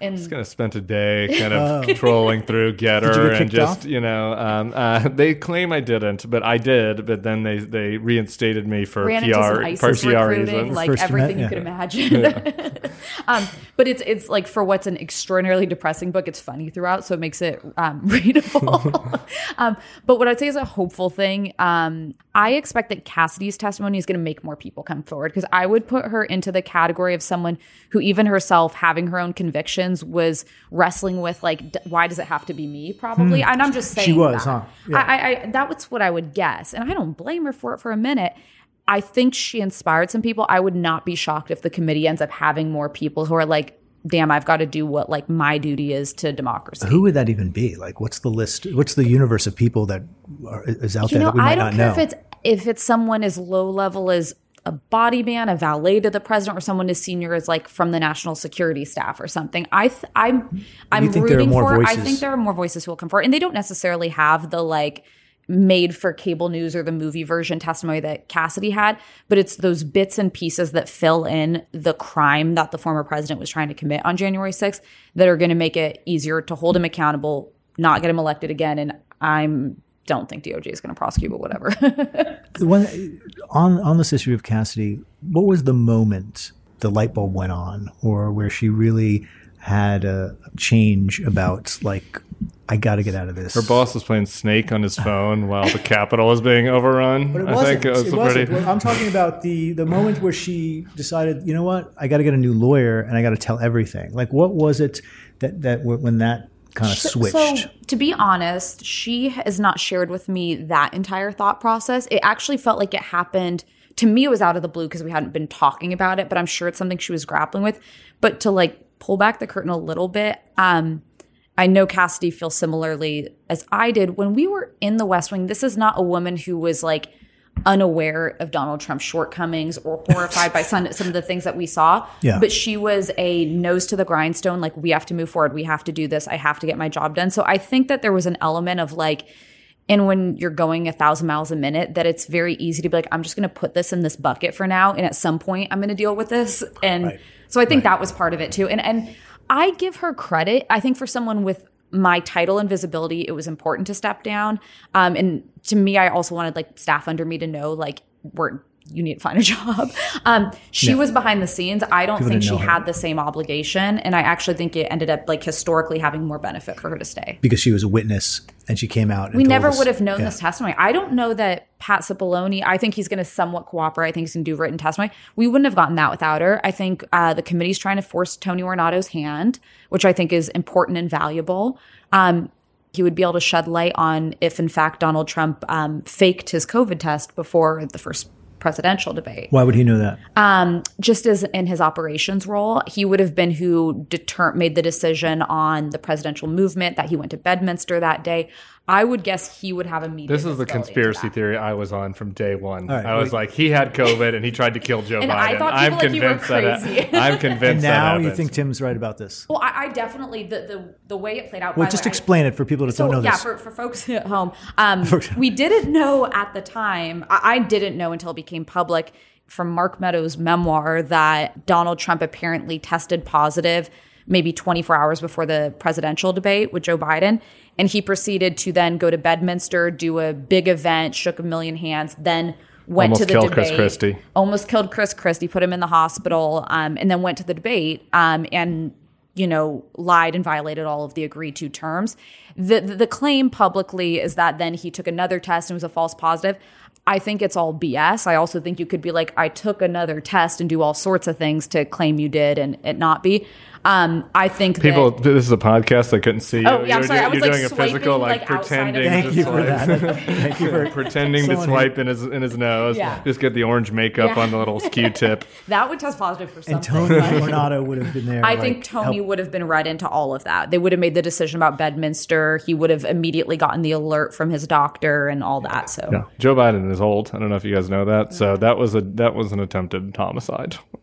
And Just kind of spent a day kind of trolling through Getter get and kicked just, off? you know, um, uh, they claim I didn't, but I did. But then they, they reinstated me for ran P into R, some for ISIS P R recruiting, reasons. like First you everything met- you yeah. could imagine. um, but it's it's like for what's an extraordinarily depressing book, it's funny throughout, so it makes it um, readable. um, but what I'd say is a hopeful thing. Um, I expect that Cassidy's testimony is going to make more people come forward, because I would put her into the category of someone who, even herself having her own convictions, was wrestling with like, d- why does it have to be me? Probably, and I'm just saying She was, that. huh? Yeah. I, I, I that was what I would guess, and I don't blame her for it for a minute. I think she inspired some people. I would not be shocked if the committee ends up having more people who are like, damn, I've got to do what like my duty is to democracy. Who would that even be? Like, what's the list? What's the universe of people that are, is out you there know, that we might I don't not care know? if it's if it's someone as low level as a body man, a valet to the president, or someone as senior as like from the national security staff or something. I th- I'm I'm think there are rooting more for. I voices? think there are more voices who will come forward, and they don't necessarily have the like made for cable news or the movie version testimony that Cassidy had, but it's those bits and pieces that fill in the crime that the former president was trying to commit on January sixth that are going to make it easier to hold him accountable, not get him elected again. And I'm don't think D O J is going to prosecute, but whatever. When, on on this issue of Cassidy, what was the moment the light bulb went on, or where she really had a change about like, I got to get out of this? Her boss was playing Snake on his phone while the Capitol was being overrun. But it I wasn't. think it was It a wasn't. pretty. I'm talking about the the moment where she decided, you know what, I got to get a new lawyer and I got to tell everything. Like, what was it that that when that kind of switched? So, to be honest, she has not shared with me that entire thought process. It actually felt like it happened. To me, it was out of the blue because we hadn't been talking about it, but I'm sure it's something she was grappling with. But to like pull back the curtain a little bit, um, I know Cassidy feels similarly as I did. When we were in the West Wing, this is not a woman who was like unaware of Donald Trump's shortcomings or horrified by some, some of the things that we saw. Yeah. But she was a nose to the grindstone, like, we have to move forward. We have to do this. I have to get my job done. So I think that there was an element of like, and when you're going a thousand miles a minute, that it's very easy to be like, I'm just going to put this in this bucket for now. And at some point I'm going to deal with this. And Right. so I think that was part of it too. And, and I give her credit. I think for someone with my title and visibility, it was important to step down. Um, and to me, I also wanted like staff under me to know, like, we're, you need to find a job. Um, she Yeah. was behind the scenes. I don't People think didn't she know her. had the same obligation. And I actually think it ended up like historically having more benefit for her to stay. Because she was a witness and she came out. And We told never us- would have known yeah. this testimony. I don't know that Pat Cipollone, I think he's going to somewhat cooperate. I think he's going to do written testimony. We wouldn't have gotten that without her. I think uh, the committee's trying to force Tony Ornato's hand, which I think is important and valuable. Um, he would be able to shed light on if, in fact, Donald Trump um, faked his COVID test before the first presidential debate. Why would he know that? Um, just as in his operations role, he would have been who deter- made the decision on the presidential movement, that he went to Bedminster that day. I would guess he would have immediate This is the visibility into conspiracy that. theory I was on from day one. All right, I was wait. like, he had COVID and he tried to kill Joe And Biden. I thought I'm people like you were convinced that. crazy. It, I'm convinced And now that you happens. think Tim's right about this? Well, I, I definitely the, the the way it played out. Well, by the just way, I- explain it for people that So don't know yeah, this. for, for folks at home, um, we didn't know at the time. I, I didn't know until it became public from Mark Meadows' memoir that Donald Trump apparently tested positive maybe twenty-four hours before the presidential debate with Joe Biden. And he proceeded to then go to Bedminster, do a big event, shook a million hands, then went Almost to the killed debate. Chris Christie. Almost killed Chris Christie, put him in the hospital, um, and then went to the debate um, and, you know, lied and violated all of the agreed to terms. The, the the claim publicly is that then he took another test and was a false positive. I think it's all B S. I also think you could be like, I took another test and do all sorts of things to claim you did and it not be. Um, I think People, that, this is a podcast. They couldn't see you. Oh, yeah, I'm you're sorry. I was, you're like, doing a swiping, physical, like, like, outside of pretending. the- Thank to you for swipe. that. Thank you for pretending to Someone swipe in his in his nose. Yeah. Just get the orange makeup Yeah. on the little Q-tip. that would test positive for And something. Tony Ornato would have been there. I like, think Tony help. would have been read into all of that. They would have made the decision about Bedminster. He would have immediately gotten the alert from his doctor and all that. So Yeah, Joe Biden is old. I don't know if you guys know that. So that was a that was an attempted homicide.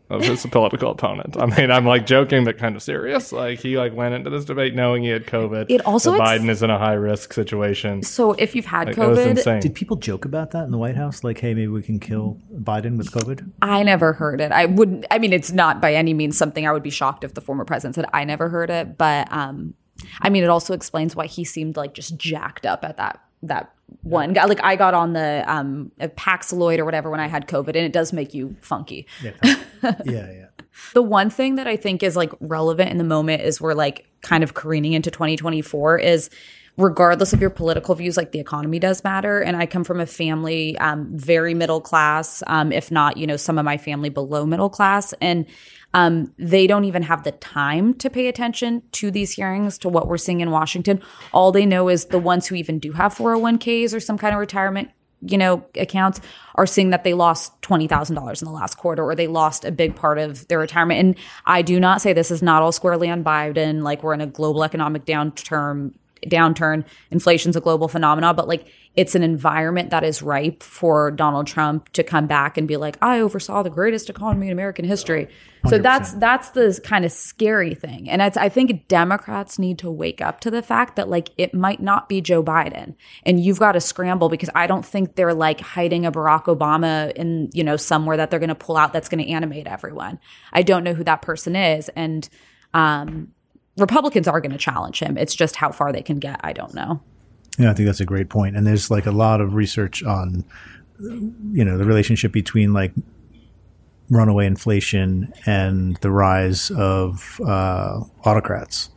of his political opponent. I mean, I'm like joking, but kind of serious. Like he like went into this debate knowing he had COVID. It also that ex- Biden is in a high risk situation. So if you've had like, that was COVID, insane. Did people joke about that in the White House? Like, hey, maybe we can kill Biden with COVID? I never heard it. I wouldn't. I mean, it's not by any means something I would be shocked if the former president said. I never heard it, but um, I mean, it also explains why he seemed like just jacked up at that that one guy. Like I got on the um Paxlovid or whatever when I had COVID, and it does make you funky. Yeah, yeah, yeah. The one thing that I think is like relevant in the moment is we're like kind of careening into twenty twenty-four is regardless of your political views, like the economy does matter. And I come from a family um, very middle class, um, if not, you know, some of my family below middle class. And um, they don't even have the time to pay attention to these hearings, to what we're seeing in Washington. All they know is the ones who even do have four oh one k's or some kind of retirement, you know, accounts are seeing that they lost twenty thousand dollars in the last quarter, or they lost a big part of their retirement. And I do not say this is not all squarely on Biden. Like we're in a global economic downturn, downturn, inflation's a global phenomenon, but like it's an environment that is ripe for Donald Trump to come back and be like, I oversaw the greatest economy in American history. So one hundred percent. that's that's the kind of scary thing. And it's, I think Democrats need to wake up to the fact that like it might not be Joe Biden, and you've got to scramble, because I don't think they're like hiding a Barack Obama in, you know, somewhere that they're going to pull out that's going to animate everyone. I don't know who that person is. And um Republicans are going to challenge him. It's just how far they can get. I don't know. Yeah, I think that's a great point. And there's like a lot of research on, you know, the relationship between like runaway inflation and the rise of uh, autocrats.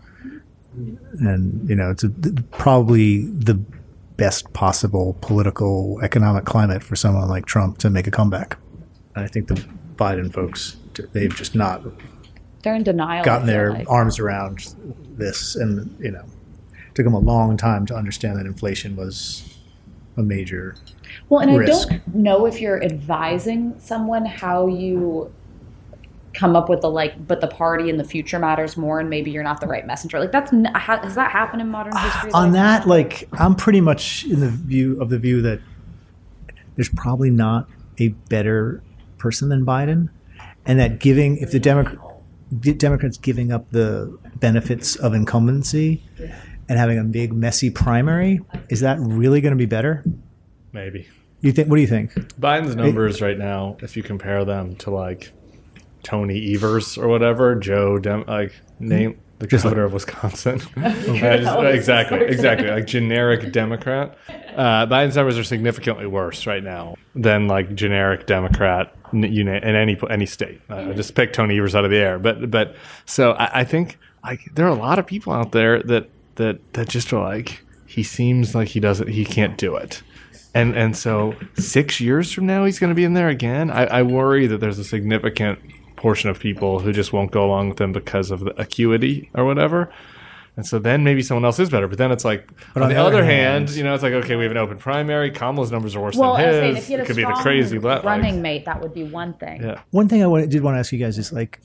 And, you know, it's a, probably the best possible political economic climate for someone like Trump to make a comeback. And I think the Biden folks, they've just not They're in denial. gotten their like. arms around this, and you know, it took them a long time to understand that inflation was a major well, and risk. I don't know if you're advising someone how you come up with the like, but the party and the future matters more, and maybe you're not the right messenger. Like that's has that happened in modern history? Uh, on like that, like I'm pretty much in the view of the view that there's probably not a better person than Biden, and that giving if the Democrat. Democrats giving up the benefits of incumbency and having a big messy primary, is that really going to be better? Maybe. You think? What do you think? Biden's numbers right now, if you compare them to like Tony Evers or whatever, Joe, Dem- like name the Just governor like, of Wisconsin. uh, just, exactly, exactly. Like generic Democrat. Uh, Biden's numbers are significantly worse right now than like generic Democrat in any any state. Uh, just pick Tony Evers out of the air. But but so I, I think like there are a lot of people out there that that that just are like, he seems like he doesn't he can't do it. And and so six years from now he's going to be in there again. I, I worry that there's a significant portion of people who just won't go along with him because of the acuity or whatever. And so then maybe someone else is better. But then it's like, on, on the, the other hand, hand, you know, it's like, okay, we have an open primary. Kamala's numbers are worse well, than his. Saying, if he had it a could be the crazy running like, mate. That would be one thing. Yeah. One thing I wanted, did want to ask you guys is like,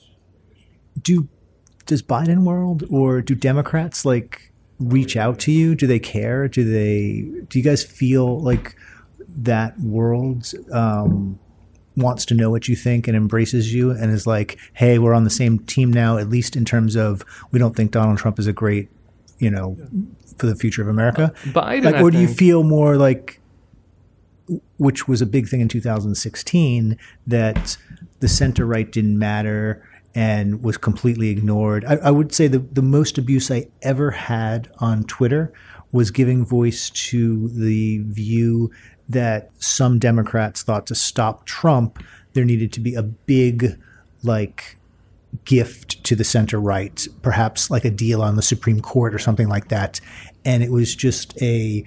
do does Biden world or do Democrats like reach out to you? Do they care? Do they? Do you guys feel like that world um, wants to know what you think and embraces you and is like, hey, we're on the same team now, at least in terms of we don't think Donald Trump is a great, you know, for the future of America? Uh, Biden, like, I or do you think- feel more like, which was a big thing in two thousand sixteen, that the center right didn't matter and was completely ignored? I, I would say the, the most abuse I ever had on Twitter was giving voice to the view that some Democrats thought to stop Trump, there needed to be a big, like, gift to the center right, perhaps like a deal on the Supreme Court or something like that. And it was just a,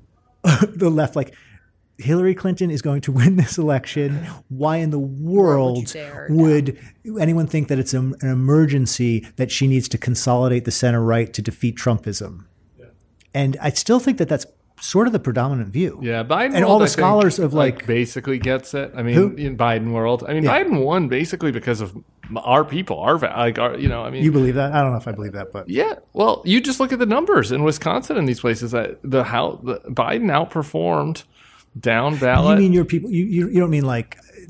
the left, like, Hillary Clinton is going to win this election. Why in the world would, would anyone think that it's a, an emergency that she needs to consolidate the center right to defeat Trumpism? Yeah. And I still think that that's sort of the predominant view. Yeah, Biden and world, all the I scholars think, of like, like basically gets it. I mean, who? in Biden world, I mean, yeah. Biden won basically because of our people, our like, our, you know, I mean, you believe that? I don't know if I believe that, but yeah. Well, you just look at the numbers in Wisconsin and these places that the how the Biden outperformed down ballot. You mean your people? You you, you don't mean like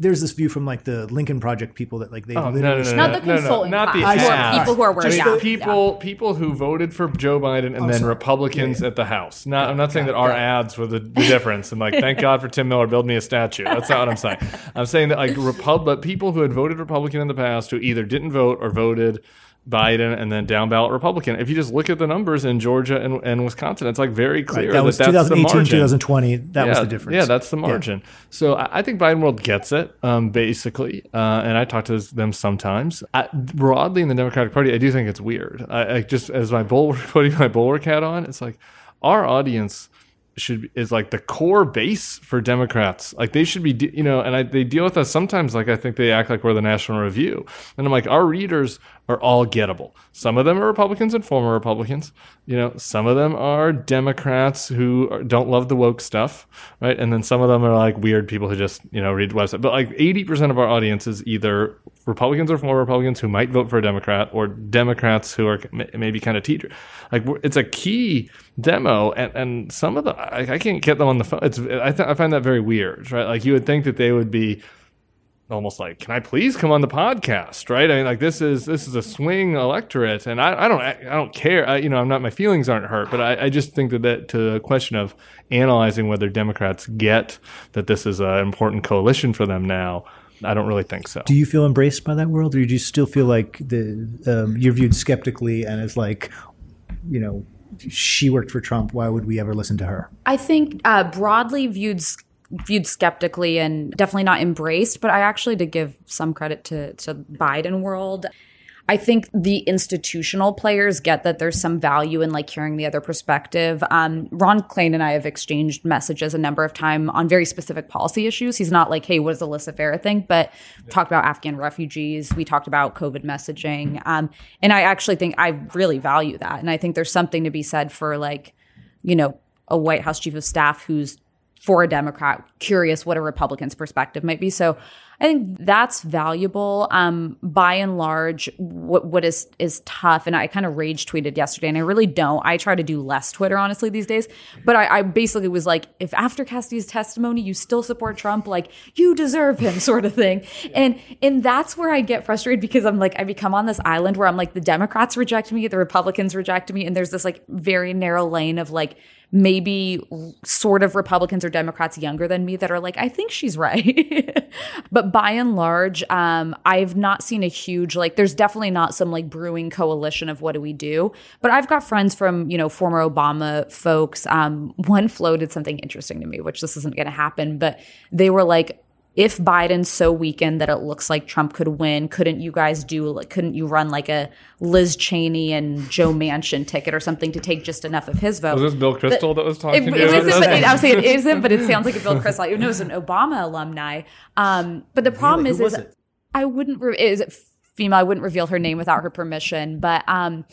there's this view from like the Lincoln Project people that like they Oh, no, literally no, no, Not no, the no, no, consulting not the class. More ads. people who are working. Just Yeah, the people, yeah. people who voted for Joe Biden and then sorry. Republicans Yeah, yeah. at the House. Not, I'm not saying got that it, our got it. ads were the, the difference. And like, thank God for Tim Miller, build me a statue. That's not what I'm saying. I'm saying that like Repub- but people who had voted Republican in the past who either didn't vote or voted Biden and then down ballot Republican. If you just look at the numbers in Georgia and, and Wisconsin, it's like very clear Right, that was that's the twenty eighteen, margin. twenty twenty. That yeah, was the difference. Yeah, that's the margin. So I, I think Biden World gets it, um, basically. Uh, and I talk to them sometimes. I, broadly in the Democratic Party, I do think it's weird. I, I just, as my bulwark, putting my bulwark hat on, it's like our audience should be, is like the core base for Democrats. Like they should be, de- you know, and I, they deal with us sometimes. Like I think they act like we're the National Review, and I'm like, our readers are all gettable. Some of them are Republicans and former Republicans. You know, some of them are Democrats who are, don't love the woke stuff, right? And then some of them are like weird people who just, you know, read the website. But like eighty percent of our audience is either Republicans or former Republicans who might vote for a Democrat, or Democrats who are maybe kind of teeter. Like it's a key demo, and, and some of the I, I can't get them on the phone. It's I th- I find that very weird, right? Like you would think that they would be almost like, can I please come on the podcast, right? I mean, like this is this is a swing electorate, and I, I don't I don't care. I, you know, I'm not my feelings aren't hurt, but I, I just think that that to the question of analyzing whether Democrats get that this is an important coalition for them now, I don't really think so. Do you feel embraced by that world, or do you still feel like the um, you're viewed skeptically and as like, you know, she worked for Trump, why would we ever listen to her? I think uh, broadly viewed viewed skeptically and definitely not embraced, but I actually did give some credit to to Biden world. I think the institutional players get that there's some value in like hearing the other perspective. Um, Ron Klain and I have exchanged messages a number of times on very specific policy issues. He's not like, hey, what does the Laissez-faire thing? But we talked about Afghan refugees. We talked about COVID messaging. Um, and I actually think I really value that. And I think there's something to be said for like, you know, a White House chief of staff who's for a Democrat, curious what a Republican's perspective might be. So I think that's valuable. Um, by and large, what what is is tough, and I kind of rage tweeted yesterday, and I really don't. I try to do less Twitter, honestly, these days. But I, I basically was like, if after Cassidy's testimony, you still support Trump, like, you deserve him, sort of thing. And and that's where I get frustrated, because I'm like, I become on this island where I'm like, the Democrats reject me, the Republicans reject me, and there's this like very narrow lane of like, maybe sort of Republicans or Democrats younger than me that are like, I think she's right. But by and large, um, I've not seen a huge, like, there's definitely not some like brewing coalition of what do we do. But I've got friends from, you know, former Obama folks. Um, one floated something interesting to me, which this isn't going to happen, but they were like, if Biden's so weakened that it looks like Trump could win, couldn't you guys do, like, couldn't you run like a Liz Cheney and Joe Manchin ticket or something to take just enough of his vote? Was this Bill Kristol that was talking It, to it you? isn't, but it, I was saying it isn't, but it sounds like a Bill Kristol. You know, it's an Obama alumni. Um, but the problem Really? Who is, was is it? I wouldn't, re- is it female? I wouldn't reveal her name without her permission, but um,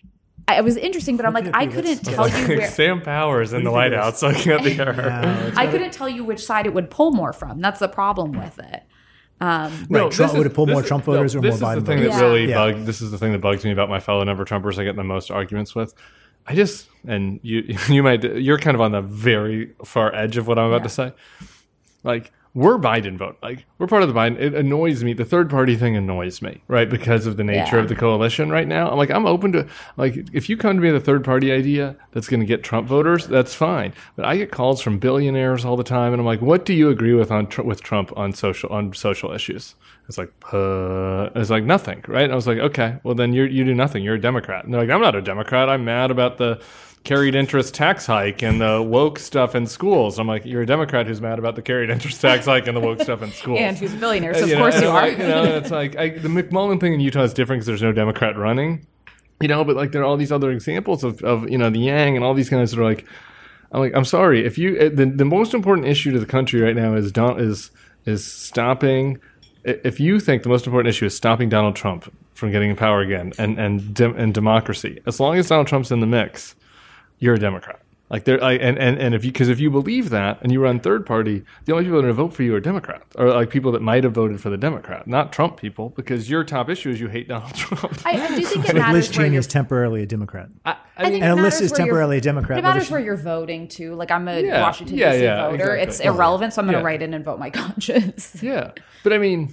I, it was interesting, but I'm like, I couldn't tell you where. Sam Powers in the do you White think it House, so I can't be her. Yeah, I couldn't tell you which side it would pull more from. That's the problem with it. Um, Right, this Trump- is- would it pull this more is- Trump voters or more this Biden is the thing voters? that really Yeah. bug. This is the thing that bugs me about my fellow never Trumpers. I get the most arguments with. I just and you you might you're kind of on the very far edge of what I'm about Yeah. to say. Like, we're Biden vote. Like, we're part of the Biden. It annoys me. The third party thing annoys me, right? Because of the nature Yeah. of the coalition right now. I'm like, I'm open to, like, if you come to me with a third party idea that's going to get Trump voters, that's fine. But I get calls from billionaires all the time, and I'm like, what do you agree with on with Trump on social on social issues? It's like, uh, it's like nothing, right? And I was like, okay, well then you you do nothing. You're a Democrat. And they're like, I'm not a Democrat. I'm mad about the carried interest tax hike and the woke stuff in schools. I'm like, you're a Democrat who's mad about the carried interest tax hike and the woke stuff in schools. and who's a billionaire, so And, of know, course and you I'm are. like, you know, and it's like I, the McMullen thing in Utah is different because there's no Democrat running, you know. But like there are all these other examples of, of you know the Yang and all these guys that are like, I'm like, I'm sorry if you the, the most important issue to the country right now is don't is is stopping. If you think the most important issue is stopping Donald Trump from getting in power again and and de- and democracy, as long as Donald Trump's in the mix, you're a Democrat. Like there, I, and and and if you because if you believe that and you run third party, the only people that are going to vote for you are Democrats, or like people that might have voted for the Democrat, not Trump people, because your top issue is you hate Donald Trump. I, I do think it Like matters Liz where Cheney you're is temporarily a Democrat. I, I I mean, think and it Alyssa matters is where you're- temporarily a Democrat, But it whether matters she- where you're voting too. Like I'm a Yeah, Washington yeah, D C yeah, voter. exactly. It's Oh, irrelevant, so I'm going to yeah. write in and vote my conscience. yeah, but I mean.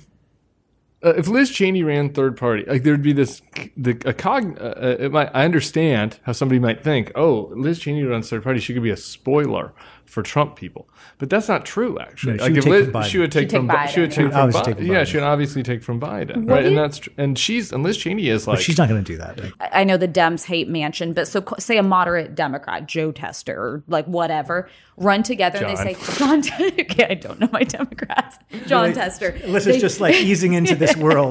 Uh, if Liz Cheney ran third party, like there'd be this, the a cog. Uh, it might, I understand how somebody might think, oh, Liz Cheney runs third party, she could be a spoiler for Trump people, but that's not true. Actually, No, she like would if take Liz, from Biden. she would take She'd take from Biden, she would yeah. take She'd from obviously Biden. take from Yeah, Biden. she would obviously take from Biden, What right? do And you- that's tr- and she's and Liz Cheney is like But she's not going to do that. Like, I know the Dems hate Manchin, but so co- say a moderate Democrat, Joe Tester, or like whatever, run together and they John. say, John, Te- okay, I don't know my Democrats, John Really? Tester. Alyssa's They- just like easing into this world.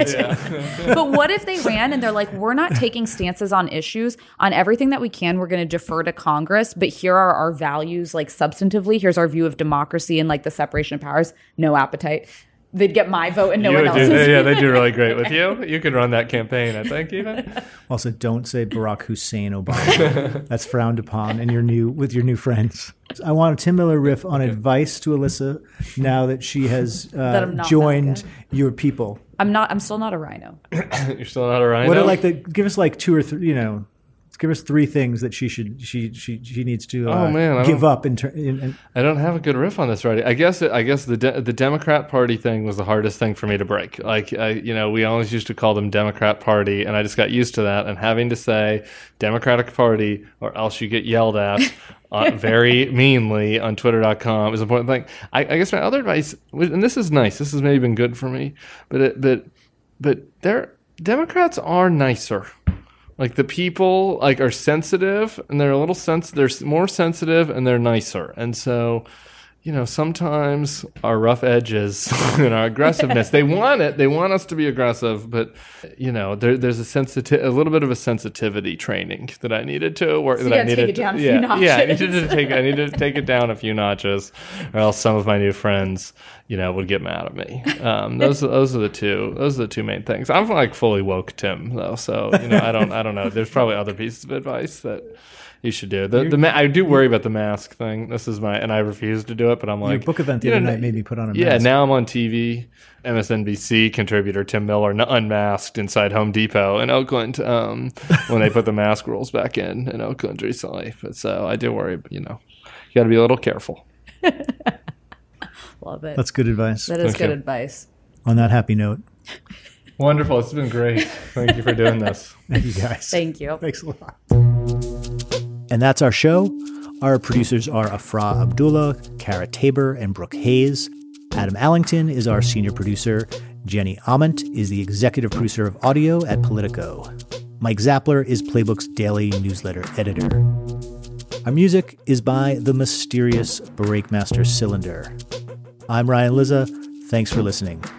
But what if they ran and they're like, we're not taking stances on issues, on everything that we can, we're going to defer to Congress, but here are our values, like substantively, here's our view of democracy and like the separation of powers, no appetite. They'd get my vote and no you one would do, else's. yeah, they do really great with you. You could run that campaign, I think, even. Also, don't say Barack Hussein Obama. That's frowned upon in your new with your new friends. I want a Tim Miller riff on advice to Alyssa now that she has That uh, I'm not joined that your people. I'm not, I'm still not a rhino. You're still not a rhino. What are like the give us like two or three, you know, give us three things that she should she she she needs to uh, Oh, man, I give don't- up in, ter- in, in I don't have a good riff on this already. I guess I guess the de- the Democrat Party thing was the hardest thing for me to break. Like I, you know, we always used to call them Democrat Party, and I just got used to that. And having to say Democratic Party, or else you get yelled at uh, very meanly on Twitter dot com is an important thing. I, I guess my other advice, and this is nice. This has maybe been good for me, but it, but but they're Democrats are nicer. Like the people like are sensitive and they're a little sens- they're more sensitive and they're nicer. And so, you know, sometimes our rough edges and our aggressiveness, they want it. They want us to be aggressive, but you know, there, there's a sensitive, a little bit of a sensitivity training that I needed to work. So that you I gotta take needed it down to, a few yeah, notches. yeah, I needed to take, I needed to take it down a few notches, or else some of my new friends, you know, would get mad at me. Um, those, those are the two, those are the two main things. I'm like fully woke Tim though, so you know, I don't, I don't know. There's probably other pieces of advice that you should do. The, the ma- I do worry about the mask thing. This is my, and I refuse to do it, but I'm like, your book event the you other know, night made me put on a yeah, mask. now I'm on T V. M S N B C contributor Tim Miller n- unmasked inside Home Depot in Oakland um, when they put the mask rules back in in Oakland recently. But so I do worry, but, you know, you got to be a little careful. Love it. That's good advice. That is Thank good you. advice. On that happy note, Wonderful. It's been great. Thank you for doing this. thank you guys. Thank you. Thanks a lot. And that's our show. Our producers are Afra Abdullah, Kara Tabor, and Brooke Hayes. Adam Allington is our senior producer. Jenny Ament is the executive producer of audio at Politico. Mike Zappler is Playbook's daily newsletter editor. Our music is by the mysterious Breakmaster Cylinder. I'm Ryan Lizza. Thanks for listening.